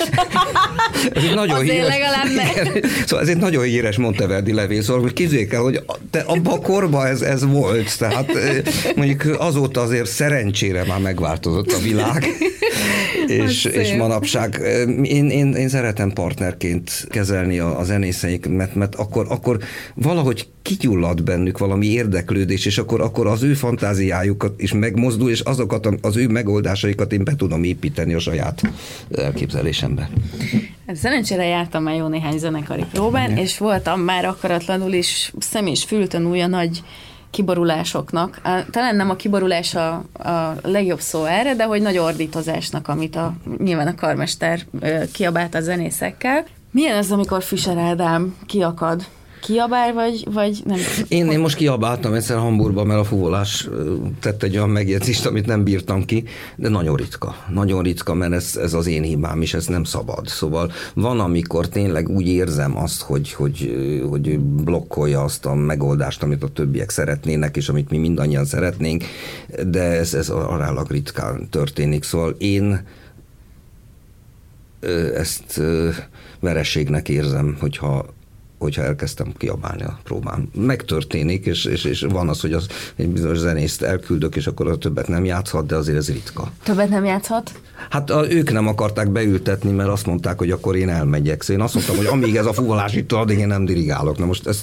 Ez egy nagyon azért híres, legalább szóval ez egy nagyon híres Monteverdi levél, szóval hogy képzeljék el, hogy te abban a korban ez, ez volt, tehát mondjuk azóta azért szerencsére már megváltozott a világ, és, és manapság én, én, én szeretem partnerként kezelni a, a zenészeik, mert, mert akkor, akkor valahogy kigyullad bennük valami érdeklődés, és akkor, akkor az ő fantáziájukat is megmozdul, és azokat az ő megoldásaikat én be tudom építeni a saját elképzelésembe. Szerencsére jártam már jó néhány zenekari próbán, ja. és voltam már akaratlanul is szem és fültanúja nagy kiborulásoknak. Talán nem a kiborulás a, a legjobb szó erre, de hogy nagy ordítozásnak, amit a, nyilván a karmester kiabált a zenészekkel. Milyen az, amikor Fischer Ádám kiakad? Kiabál, vagy, vagy nem? Én, én most kiabáltam egyszer Hamburgban, mert a fuvolás tett egy olyan megjegyzést, amit nem bírtam ki, de nagyon ritka. Nagyon ritka, mert ez, ez az én hibám, és ez nem szabad. Szóval van, amikor tényleg úgy érzem azt, hogy, hogy, hogy blokkolja azt a megoldást, amit a többiek szeretnének, és amit mi mindannyian szeretnénk, de ez, ez aránylag ritkán történik. Szóval én ezt vereségnek érzem, hogyha hogyha elkezdtem kiabálni a próbán. Megtörténik, és, és, és van az, hogy az egy bizonyos zenészt elküldök, és akkor a többet nem játszhat, de azért ez ritka. Többet nem játszhat? Hát a, ők nem akarták beültetni, mert azt mondták, hogy akkor én elmegyek. Szóval én azt mondtam, hogy amíg ez a fuvolás itt addig én nem dirigálok. Na most ezt...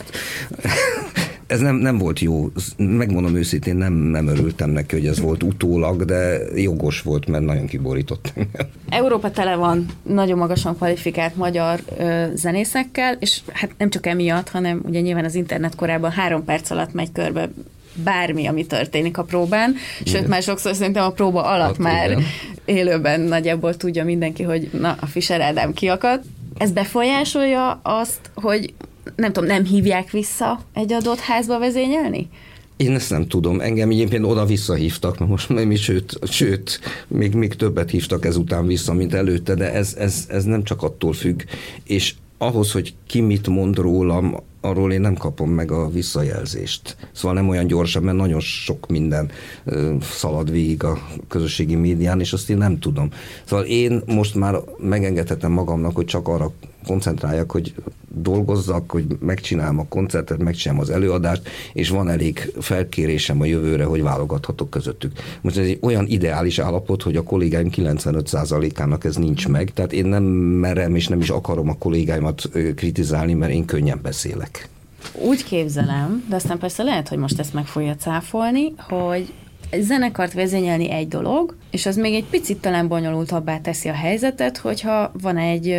Ez nem, nem volt jó, megmondom őszintén, nem, nem örültem neki, hogy ez volt utólag, de jogos volt, mert nagyon kiborított engem. Európa tele van nagyon magasan kvalifikált magyar ö, zenészekkel, és hát nem csak emiatt, hanem ugye nyilván az internet korában három perc alatt megy körbe bármi, ami történik a próbán, sőt igen. Már sokszor szerintem a próba alatt hát, már igen. Élőben nagyjából tudja mindenki, hogy na, a Fischer Ádám kiakadt. Ez befolyásolja azt, hogy nem tudom, nem hívják vissza egy adott házba vezényelni? Én ezt nem tudom. Engem egyébként oda-vissza hívtak, mert most nem is, sőt, sőt még, még többet hívtak ezután vissza, mint előtte, de ez, ez, ez nem csak attól függ. És ahhoz, hogy ki mit mond rólam, arról én nem kapom meg a visszajelzést. Szóval nem olyan gyorsan, mert nagyon sok minden szalad végig a közösségi médián, és azt én nem tudom. Szóval én most már megengedhetem magamnak, hogy csak arra koncentráljak, hogy dolgozzak, hogy megcsinálom a koncertet, megcsinálom az előadást, és van elég felkérésem a jövőre, hogy válogathatok közöttük. Most ez egy olyan ideális állapot, hogy a kollégáim kilencvenöt százalékának ez nincs meg, tehát én nem merem és nem is akarom a kollégáimat kritizálni, mert én könnyen beszélek. Úgy képzelem, de aztán persze lehet, hogy most ezt meg fogja cáfolni, hogy egy zenekart vezényelni egy dolog, és az még egy picit talán bonyolultabbá teszi a helyzetet, hogyha van egy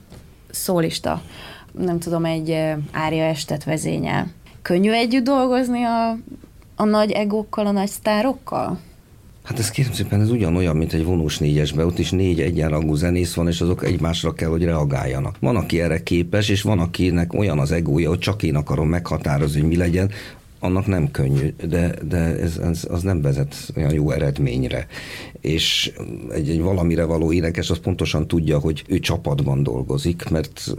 szólista, nem tudom, egy ária estet vezényel. Könnyű együtt dolgozni a, a nagy egókkal, a nagy sztárokkal? Hát ez kérem szépen, ez ugyanolyan, mint egy vonós négyesbe, ott is négy egyenrangú zenész van, és azok egymásra kell, hogy reagáljanak. Van, aki erre képes, és van, akinek olyan az egója, hogy csak én akarom meghatározni, hogy mi legyen, annak nem könnyű, de, de ez, ez, az nem vezet olyan jó eredményre. És egy, egy valamire való énekes az pontosan tudja, hogy ő csapatban dolgozik, mert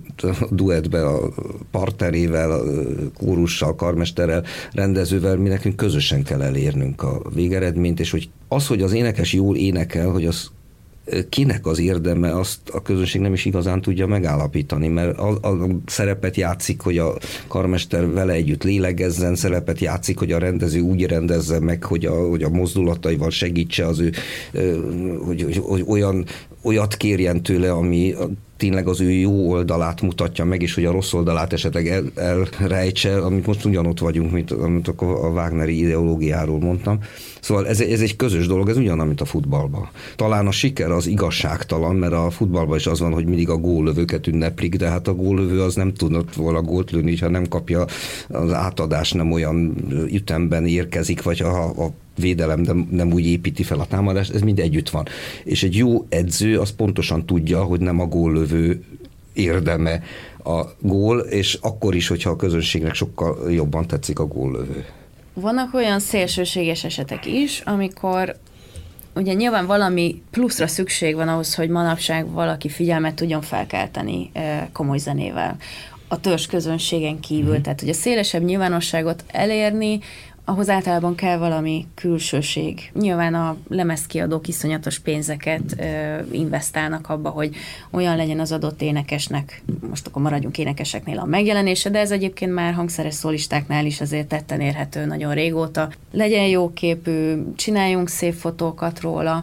a duettben a partnerével, a kórussal, karmesterrel, rendezővel mi nekünk közösen kell elérnünk a végeredményt, és hogy az, hogy az énekes jól énekel, hogy az kinek az érdeme, azt a közönség nem is igazán tudja megállapítani, mert a, a szerepet játszik, hogy a karmester vele együtt lélegezzen, szerepet játszik, hogy a rendező úgy rendezze meg, hogy a, hogy a mozdulataival segítse az ő, hogy, hogy, hogy olyan, olyat kérjen tőle, ami tényleg az ő jó oldalát mutatja meg, és hogy a rossz oldalát esetleg el, elrejtse, amit most ugyanott vagyunk, mint amit a Wagneri ideológiáról mondtam. Szóval ez, ez egy közös dolog, ez ugyanaz, mint a futballban. Talán a siker az igazságtalan, mert a futballban is az van, hogy mindig a góllövőket ünneplik, de hát a góllövő az nem tudott volna gólt lőni, ha nem kapja az átadás, nem olyan ütemben érkezik, vagy ha a védelem nem, nem úgy építi fel a támadást, ez mind együtt van. És egy jó edző az pontosan tudja, hogy nem a góllövő érdeme a gól, és akkor is, hogyha a közönségnek sokkal jobban tetszik a góllövő. Vannak olyan szélsőséges esetek is, amikor ugye nyilván valami pluszra szükség van ahhoz, hogy manapság valaki figyelmet tudjon felkelteni komoly zenével. A törzs közönségen kívül, mm-hmm. tehát hogy a szélesebb nyilvánosságot elérni, ahhoz általában kell valami külsőség. Nyilván a lemezkiadók iszonyatos pénzeket ö, investálnak abba, hogy olyan legyen az adott énekesnek, most akkor maradjunk énekeseknél a megjelenése, de ez egyébként már hangszeres szólistáknál is azért tetten érhető nagyon régóta. Legyen jóképű, csináljunk szép fotókat róla,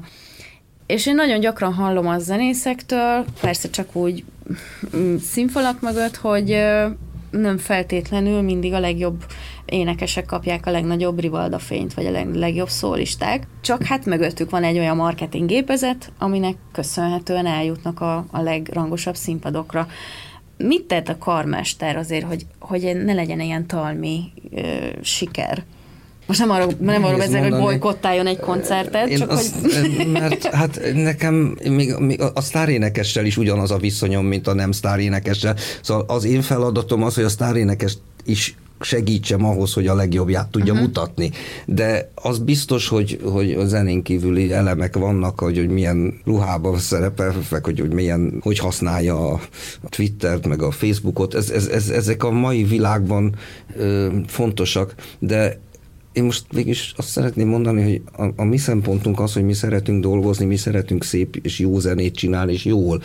és én nagyon gyakran hallom a zenészektől, persze csak úgy színfalak mögött, hogy nem feltétlenül mindig a legjobb énekesek kapják a legnagyobb Rivalda fényt, vagy a leg, legjobb szólisták. Csak hát mögöttük van egy olyan marketing gépezet, aminek köszönhetően eljutnak a, a legrangosabb színpadokra. Mit tett a karmester azért, hogy, hogy ne legyen ilyen talmi ö, siker? Most nem arra, nem arra beszélek, hogy bolykottáljon egy koncertet, Én csak azt, hogy... Mert hát nekem még, még a sztárénekessel is ugyanaz a viszonyom, mint a nem sztárénekessel. Szóval az én feladatom az, hogy a sztárénekest is segítsem ahhoz, hogy a legjobbját tudja uh-huh. mutatni. De az biztos, hogy, hogy a zenén kívüli elemek vannak, hogy, hogy milyen ruhában szerepel, hogy, hogy milyen, hogy használja a Twittert, meg a Facebookot. Ez, ez, ez, ezek a mai világban ö, fontosak, de én most végülis azt szeretném mondani, hogy a, a mi szempontunk az, hogy mi szeretünk dolgozni, mi szeretünk szép és jó zenét csinálni, és jól.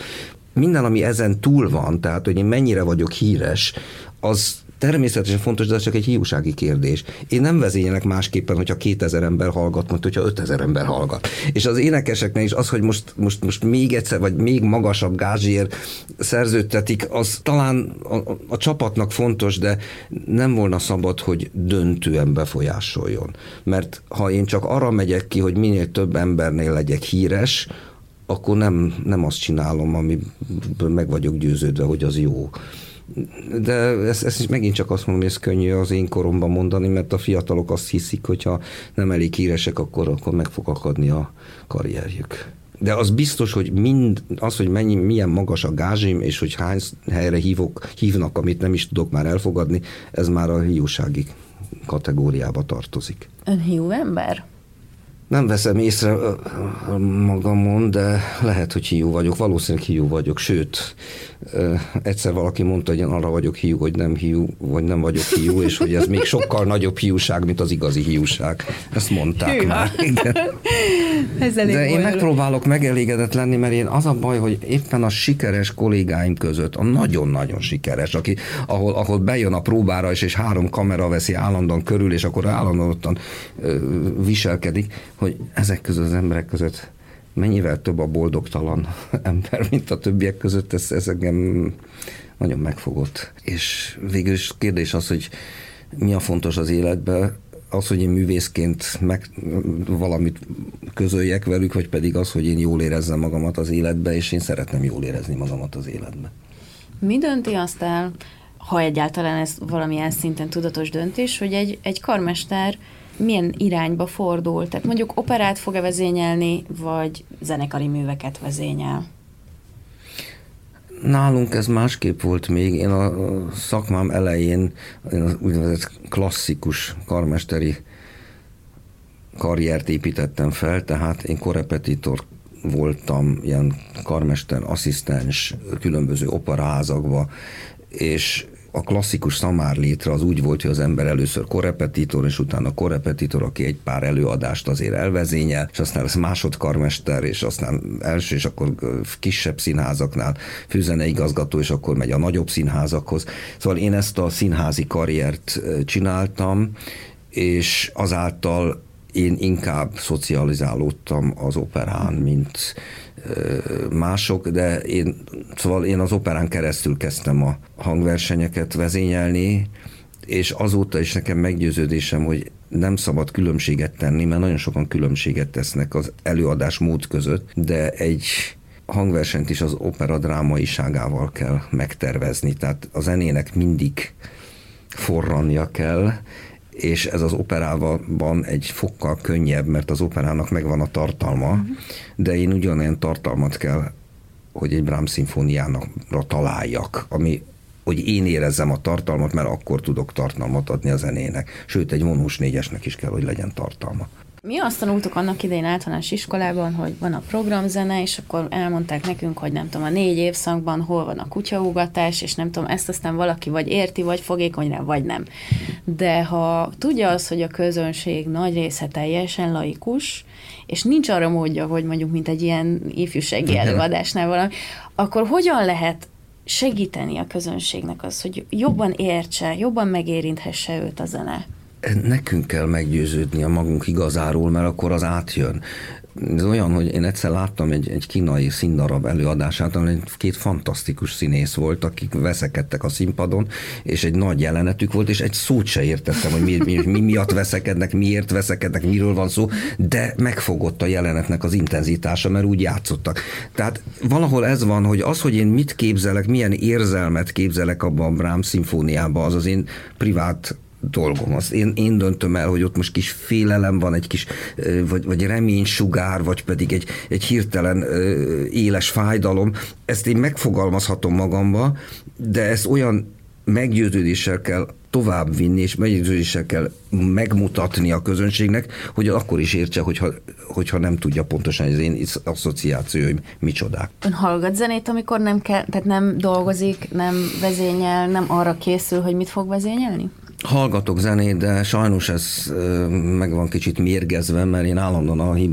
minden, ami ezen túl van, tehát hogy én mennyire vagyok híres, az természetesen fontos, de ez csak egy hiúsági kérdés. Én nem vezényelek másképpen, hogyha kétezer ember hallgat, mint hogyha ötezer ember hallgat. És az énekeseknek is az, hogy most, most, most még egyszer, vagy még magasabb gázsért szerződtetik, az talán a, a, a csapatnak fontos, de nem volna szabad, hogy döntően befolyásoljon. Mert ha én csak arra megyek ki, hogy minél több embernél legyek híres, akkor nem, nem azt csinálom, amiből meg vagyok győződve, hogy az jó. De ezt, ezt is megint csak azt mondom, hogy ez könnyű az én koromban mondani, mert a fiatalok azt hiszik, hogyha nem elég híresek, akkor, akkor meg fog akadni a karrierjük. De az biztos, hogy mind, az, hogy mennyi, milyen magas a gázsim, és hogy hány helyre hívok, hívnak, amit nem is tudok már elfogadni, ez már a hiúsági kategóriába tartozik. Ön hiú ember? Nem veszem észre magamon, de lehet, hogy hiú vagyok. Valószínűleg hiú vagyok, sőt, egyszer valaki mondta, hogy én arra vagyok hiú, hogy nem hiú, vagy nem vagyok hiú, és hogy ez még sokkal nagyobb hiúság, mint az igazi hiúság. Ezt mondták Hűha. Már. Igen. Ez de én bonyolul. Megpróbálok megelégedett lenni, mert én az a baj, hogy éppen a sikeres kollégáim között, a nagyon-nagyon sikeres, aki, ahol, ahol bejön a próbára, és, és három kamera veszi állandóan körül, és akkor állandóan viselkedik, hogy ezek között az emberek között mennyivel több a boldogtalan ember, mint a többiek között, ez, ez engem nagyon megfogott. És végül is kérdés az, hogy mi a fontos az életben, az, hogy én művészként meg valamit közöljek velük, vagy pedig az, hogy én jól érezzem magamat az életbe, és én szeretném jól érezni magamat az életbe. Mi dönti azt el, ha egyáltalán ez valamilyen szinten tudatos döntés, hogy egy, egy karmester milyen irányba fordul? Tehát mondjuk operát fog-e vezényelni, vagy zenekari műveket vezényel? Nálunk ez másképp volt még. Én a szakmám elején én az úgynevezett klasszikus karmesteri karriert építettem fel, tehát én korrepetitor voltam, ilyen karmester, asszisztens különböző operaházakba, és a klasszikus szamárlétre az úgy volt, hogy az ember először korrepetitor, és utána korrepetitor, aki egy pár előadást azért elvezényel, és aztán lesz másodkarmester, és aztán első, és akkor kisebb színházaknál főzeneigazgató, és akkor megy a nagyobb színházakhoz. Szóval én ezt a színházi karriert csináltam, és azáltal én inkább szocializálódtam az operán, mint mások, de én, szóval én az operán keresztül kezdtem a hangversenyeket vezényelni, és azóta is nekem meggyőződésem, hogy nem szabad különbséget tenni, mert nagyon sokan különbséget tesznek az előadás mód között, de egy hangversenyt is az opera drámaiságával kell megtervezni, tehát a zenének mindig forrannia kell, és ez az operában egy fokkal könnyebb, mert az operának megvan a tartalma, uh-huh. de én ugyanolyan tartalmat kell, hogy egy Brahms szimfóniára találjak, ami, hogy én érezzem a tartalmat, mert akkor tudok tartalmat adni a zenének. Sőt, egy vonós négyesnek is kell, hogy legyen tartalma. Mi azt tanultuk annak idején általános iskolában, hogy van a programzene, és akkor elmondták nekünk, hogy nem tudom, a négy évszakban hol van a kutyaugatás, és nem tudom, ezt aztán valaki vagy érti, vagy fogékony rá, vagy nem. De ha tudja az, hogy a közönség nagy része teljesen laikus, és nincs arra módja, hogy mondjuk, mint egy ilyen ifjúsági előadásnál valami, akkor hogyan lehet segíteni a közönségnek az, hogy jobban értse, jobban megérinthesse őt a zene? Nekünk kell meggyőződni a magunk igazáról, mert akkor az átjön. Ez olyan, hogy én egyszer láttam egy, egy kínai színdarab előadását, ahol két fantasztikus színész volt, akik veszekedtek a színpadon, és egy nagy jelenetük volt, és egy szót se értettem, hogy mi, mi, mi miatt veszekednek, miért veszekednek, miről van szó, de megfogott a jelenetnek az intenzitása, mert úgy játszottak. Tehát valahol ez van, hogy az, hogy én mit képzelek, milyen érzelmet képzelek abban a Brahms szimfóniában, az az én privát dolgom. Azt én, én döntöm el, hogy ott most kis félelem van, egy kis vagy, vagy reménysugár, vagy pedig egy, egy hirtelen éles fájdalom. Ezt én megfogalmazhatom magamba, de ezt olyan meggyőződéssel kell továbbvinni, és meggyőződéssel kell megmutatni a közönségnek, hogy akkor is értse, hogyha, hogyha nem tudja pontosan, hogy az én asszociációim micsodák. Ön hallgat zenét, amikor nem kell, tehát nem dolgozik, nem vezényel, nem arra készül, hogy mit fog vezényelni? Hallgatok zenét, de sajnos ez meg van kicsit mérgezve, mert én állandóan a hibák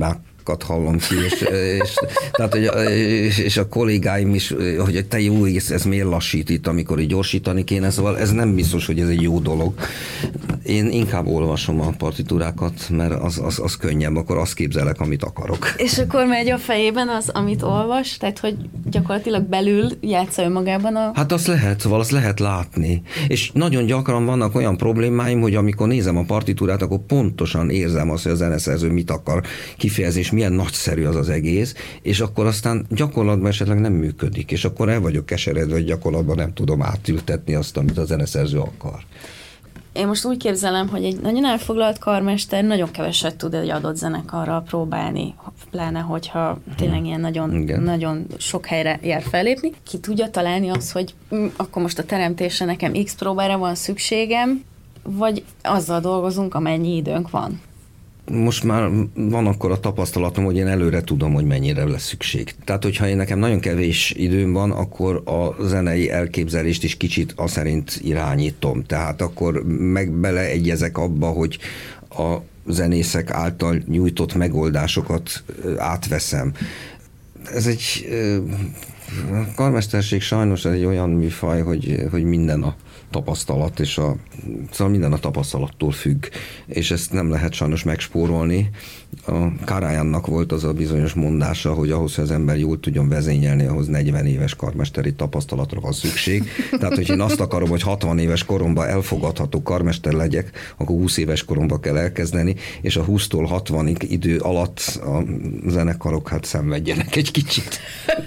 kat hallom ki, és, és, tehát, hogy, és, és a kollégáim is, hogy te jó, ez, ez miért lassít itt, amikor így gyorsítani kéne, szóval ez nem biztos, hogy ez egy jó dolog. Én inkább olvasom a partitúrákat, mert az, az, az könnyebb, akkor azt képzelek, amit akarok. És akkor megy a fejében az, amit olvas, tehát hogy gyakorlatilag belül játsza önmagában a... Hát azt lehet, szóval azt lehet látni. És nagyon gyakran vannak olyan problémáim, hogy amikor nézem a partitúrát, akkor pontosan érzem azt, hogy a zeneszerző mit akar kifejezni, és milyen nagyszerű az az egész, és akkor aztán gyakorlatban esetleg nem működik, és akkor el vagyok keseredve, hogy gyakorlatban nem tudom átültetni azt, amit a zeneszerző akar. Én most úgy képzelem, hogy egy nagyon elfoglalt karmester nagyon keveset tud egy adott zenekarral próbálni, pláne, hogyha tényleg ilyen nagyon, nagyon sok helyre jár fellépni. Ki tudja találni azt, hogy mm, akkor most a teremtésre nekem X próbára van szükségem, vagy azzal dolgozunk, amennyi időnk van? Most már van akkor a tapasztalatom, hogy én előre tudom, hogy mennyire lesz szükség. Tehát, hogyha én nekem nagyon kevés időm van, akkor a zenei elképzelést is kicsit azt szerint irányítom. Tehát akkor meg beleegyezek abba, hogy a zenészek által nyújtott megoldásokat átveszem. Ez egy... A karmesterség sajnos egy olyan műfaj, hogy, hogy minden a tapasztalat, és a, szóval minden a tapasztalattól függ, és ezt nem lehet sajnos megspórolni. A Karajannak volt az a bizonyos mondása, hogy ahhoz, hogy az ember jól tudjon vezényelni, ahhoz negyven éves karmesteri tapasztalatra van szükség. Tehát, hogy én azt akarom, hogy hatvan éves koromban elfogadható karmester legyek, akkor húsz éves koromban kell elkezdeni, és a húsztól hatvanig idő alatt a zenekarok hát szenvedjenek egy kicsit.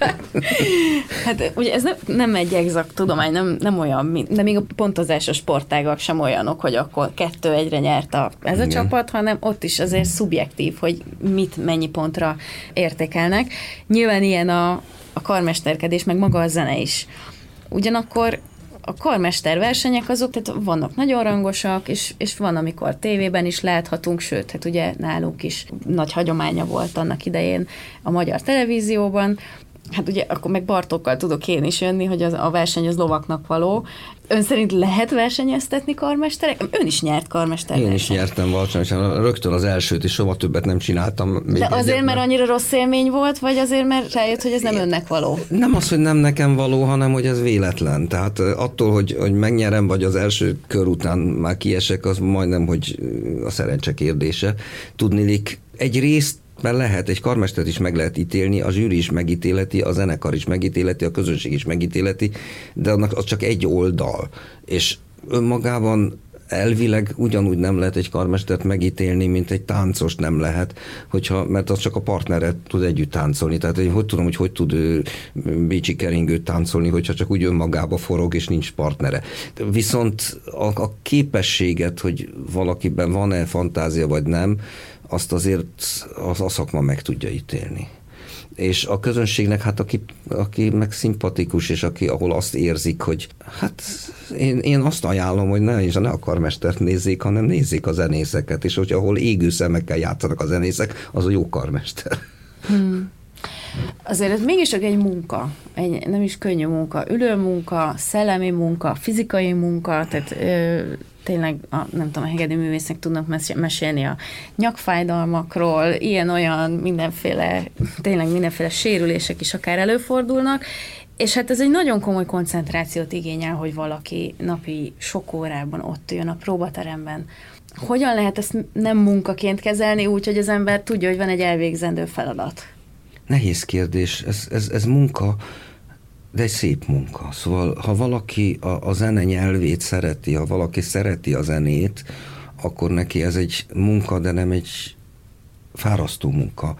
Hát ugye ez nem, nem egy exakt tudomány, nem, nem olyan, mint, de még a pontozásos sportágak sem olyanok, hogy akkor kettő egyre nyert a, ez a Igen. csapat, hanem ott is azért szubjektív, hogy mit mennyi pontra értékelnek. Nyilván ilyen a, a karmesterkedés, meg maga a zene is. Ugyanakkor a karmester versenyek azok, tehát vannak nagyon rangosak, és, és van, amikor tévében is láthatunk, sőt, hát ugye nálunk is nagy hagyománya volt annak idején a magyar televízióban. Hát ugye akkor meg Bartókkal tudok én is jönni, hogy az, a verseny az lovaknak való. Ön szerint lehet versenyeztetni karmesterek? Ön is nyert karmester. Én is nyertem valószínűleg. Rögtön az elsőt, és soha többet nem csináltam. Még De azért, egyet, mert annyira rossz élmény volt, vagy azért, mert rájött, hogy ez nem önnek való? Nem az, hogy nem nekem való, hanem hogy ez véletlen. Tehát attól, hogy, hogy megnyerem, vagy az első kör után már kiesek, az majdnem, hogy a szerencse kérdése. Tudniillik, egy részt mert lehet, egy karmestert is meg lehet ítélni, a zsűri is megítéleti, a zenekar is megítéleti, a közönség is megítéleti, de annak az csak egy oldal. És önmagában elvileg ugyanúgy nem lehet egy karmestert megítélni, mint egy táncost nem lehet, hogyha, mert az csak a partneret tud együtt táncolni. Tehát én hogy tudom, hogy hogy tud ő, bécsi keringőt táncolni, hogyha csak úgy önmagába forog, és nincs partnere. Viszont a, a képességet, hogy valakiben van-e fantázia, vagy nem, azt azért az a szakma meg tudja ítélni. És a közönségnek, hát aki, aki meg szimpatikus, és aki, ahol azt érzik, hogy hát én, én azt ajánlom, hogy ne, és ne a karmestert nézzék, hanem nézzék a zenészeket, és hogy ahol égő szemekkel játszanak a zenészek, az a jó karmester. Hmm. Azért ez mégis egy munka, egy nem is könnyű munka, ülő munka, szellemi munka, fizikai munka, tehát ö, tényleg, a, nem tudom, a hegedű művészek tudnak mesélni a nyakfájdalmakról, ilyen-olyan mindenféle, tényleg mindenféle sérülések is akár előfordulnak, és hát ez egy nagyon komoly koncentrációt igényel, hogy valaki napi sok órában ott jön a próbateremben. Hogyan lehet ezt nem munkaként kezelni úgy, hogy az ember tudja, hogy van egy elvégzendő feladat? Nehéz kérdés, ez, ez, ez munka, de egy szép munka. Szóval, ha valaki a, a zene nyelvét szereti, ha valaki szereti a zenét, akkor neki ez egy munka, de nem egy fárasztó munka.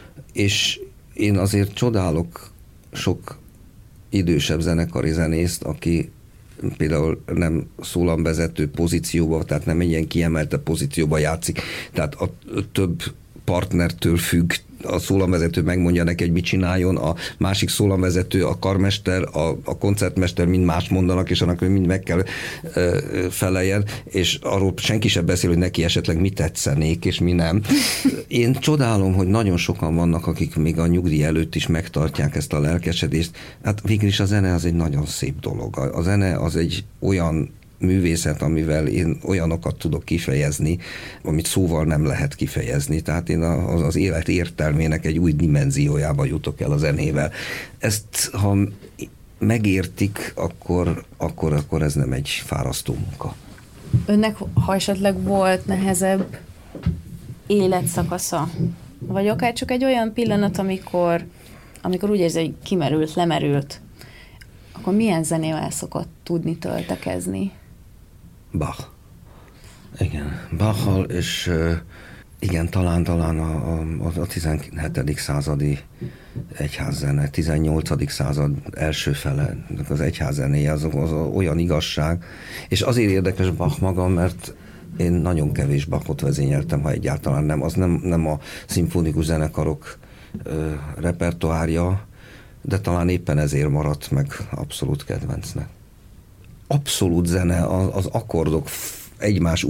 És én azért csodálok sok idősebb zenekari zenészt, aki például nem szólamvezető pozícióba, tehát nem egy ilyen kiemelte pozícióba játszik, tehát a több partnertől függ, a szólamvezető megmondja neki, hogy mit csináljon, a másik szólamvezető, a karmester, a, a koncertmester mind más mondanak, és annak mind meg kell ö, feleljen, és arról senki sem beszél, hogy neki esetleg mi tetszenék, és mi nem. Én csodálom, hogy nagyon sokan vannak, akik még a nyugdíj előtt is megtartják ezt a lelkesedést. Hát végül is a zene az egy nagyon szép dolog. A zene az egy olyan művészet, amivel én olyanokat tudok kifejezni, amit szóval nem lehet kifejezni. Tehát én az, az élet értelmének egy új dimenziójába jutok el a zenével. Ezt, ha megértik, akkor, akkor, akkor ez nem egy fárasztó munka. Önnek, ha esetleg volt nehezebb életszakasza, vagy akár csak egy olyan pillanat, amikor, amikor úgy érzi, hogy kimerült, lemerült, akkor milyen zenével szokott tudni töltekezni? Bach. Igen, Bachal, és igen, talán, talán a, a, a tizenhetedik századi egyházzene, tizennyolcadik század első fele, az egyházzenéje, az, az olyan igazság, és azért érdekes Bach maga, mert én nagyon kevés Bachot vezényeltem, ha egyáltalán nem. Az nem, nem a szimfonikus zenekarok ö, repertoárja, de talán éppen ezért maradt meg abszolút kedvencnek. Abszolút zene az akkordok egymás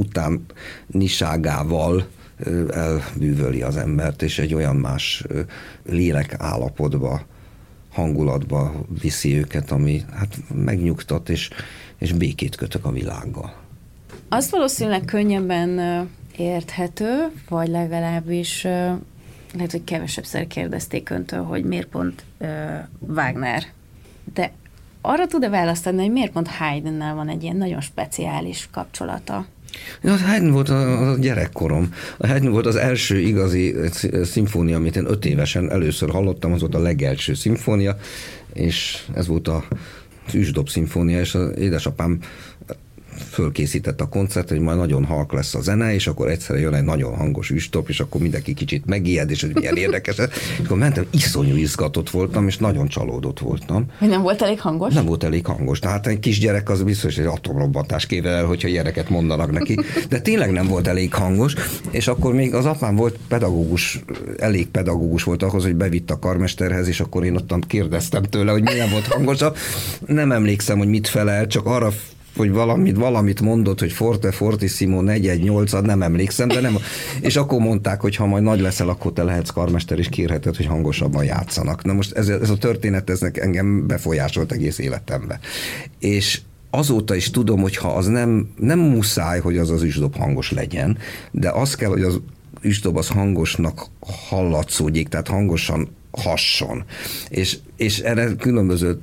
utániságával elbűvöli az embert, és egy olyan más lélek állapotba, hangulatba viszi őket, ami hát megnyugtat, és, és békét kötök a világgal. Az valószínűleg könnyebben érthető, vagy legalábbis lehet, hogy kevesebbszer kérdezték öntől, hogy miért pont uh, Wagner. De arra tud-e választani, hogy miért pont Haydnnel van egy ilyen nagyon speciális kapcsolata? Ja, Haydn volt a, a gyerekkorom. A Haydn volt az első igazi szimfónia, amit én öt évesen először hallottam, az volt a legelső szimfónia, és ez volt a Üsdop szimfónia, és az édesapám fölkészített a koncert, hogy majd nagyon halk lesz a zene, és akkor egyszerre jön egy nagyon hangos üstop, és akkor mindenki kicsit megijed, és ez milyen érdekes. És akkor mentem, iszonyú izgatott voltam, és nagyon csalódott voltam. Hogy nem volt elég hangos? Nem volt elég hangos. Tehát egy kisgyerek az biztos, hogy atomrobbantás kével el, hogyha gyereket mondanak neki. De tényleg nem volt elég hangos, és akkor még az apám volt pedagógus, elég pedagógus volt ahhoz, hogy bevitt a karmesterhez, és akkor én ottan kérdeztem tőle, hogy milyen volt hangosabb. Nem emlékszem, hogy mit felel, csak arra hogy valamit, valamit mondott, hogy forte, fortissimo, negy egy nyolcad, nem emlékszem, de nem. És akkor mondták, hogy ha majd nagy leszel, akkor te lehetsz karmester, és kérheted, hogy hangosabban játszanak. Na most ez, ez a történet, ez engem befolyásolt egész életembe. És azóta is tudom, hogy ha az nem, nem muszáj, hogy az az üsdob hangos legyen, de az kell, hogy az üsdob az hangosnak hallatszódjék, tehát hangosan hasson. És, és erre különböző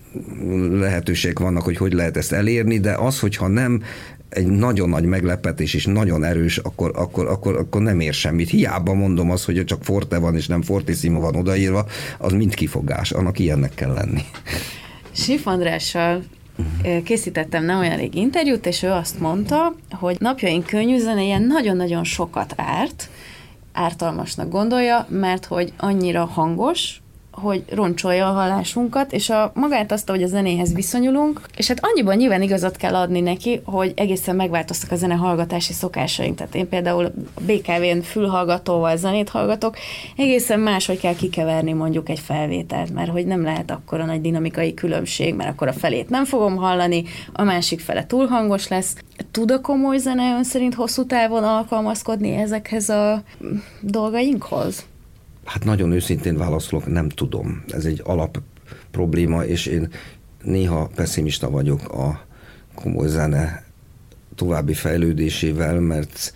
lehetőségek vannak, hogy hogy lehet ezt elérni, de az, hogyha nem egy nagyon nagy meglepetés és nagyon erős, akkor, akkor, akkor, akkor nem ér semmit. Hiába mondom azt, hogy csak forte van és nem fortissimo van odaírva, az mind kifogás. Annak ilyennek kell lenni. Sif Andrással készítettem nem olyan rég interjút, és ő azt mondta, hogy napjaink könnyű zenéje nagyon-nagyon sokat árt, ártalmasnak gondolja, mert hogy annyira hangos, hogy roncsolja a hallásunkat, és a magát azt, hogy a zenéhez viszonyulunk, és hát annyiban nyilván igazat kell adni neki, hogy egészen megváltoztak a zene hallgatási szokásaink. Tehát én például a bé ká vén fülhallgatóval zenét hallgatok, egészen máshogy kell kikeverni mondjuk egy felvételt, mert hogy nem lehet akkora nagy dinamikai különbség, mert akkor a felét nem fogom hallani, a másik fele túl hangos lesz. Tud a komoly zene ön szerint hosszú távon alkalmazkodni ezekhez a dolgainkhoz? Hát nagyon őszintén válaszolok, nem tudom. Ez egy alap probléma, és én néha pessimista vagyok a komoly zene további fejlődésével, mert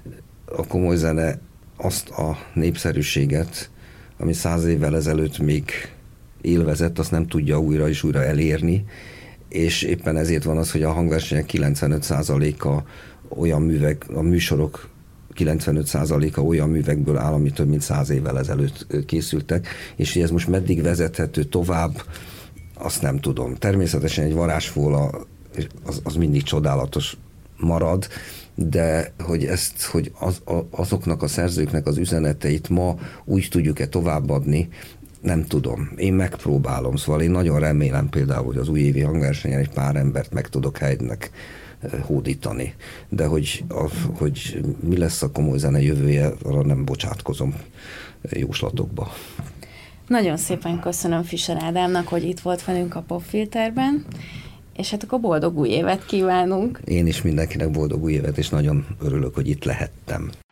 a komoly zene azt a népszerűséget, ami száz évvel ezelőtt még élvezett, azt nem tudja újra és újra elérni, és éppen ezért van az, hogy a hangversenyek kilencvenöt százaléka olyan művek, a műsorok kilencvenöt százaléka olyan művekből áll, ami több mint száz évvel ezelőtt készültek, és hogy ez most meddig vezethető tovább, azt nem tudom. Természetesen egy varázsfóla az, az mindig csodálatos marad, de hogy ezt, hogy az, azoknak a szerzőknek az üzeneteit ma úgy tudjuk-e továbbadni, nem tudom. Én megpróbálom, szóval én nagyon remélem például, hogy az újévi hangversenyen egy pár embert meg tudok Haydnnek hódítani. De hogy, a, hogy mi lesz a komoly zene jövője, arra nem bocsátkozom jóslatokba. Nagyon szépen köszönöm Fischer Ádámnak, hogy itt volt velünk a Popfilterben, és hát akkor boldog új évet kívánunk. Én is mindenkinek boldog új évet, és nagyon örülök, hogy itt lehettem.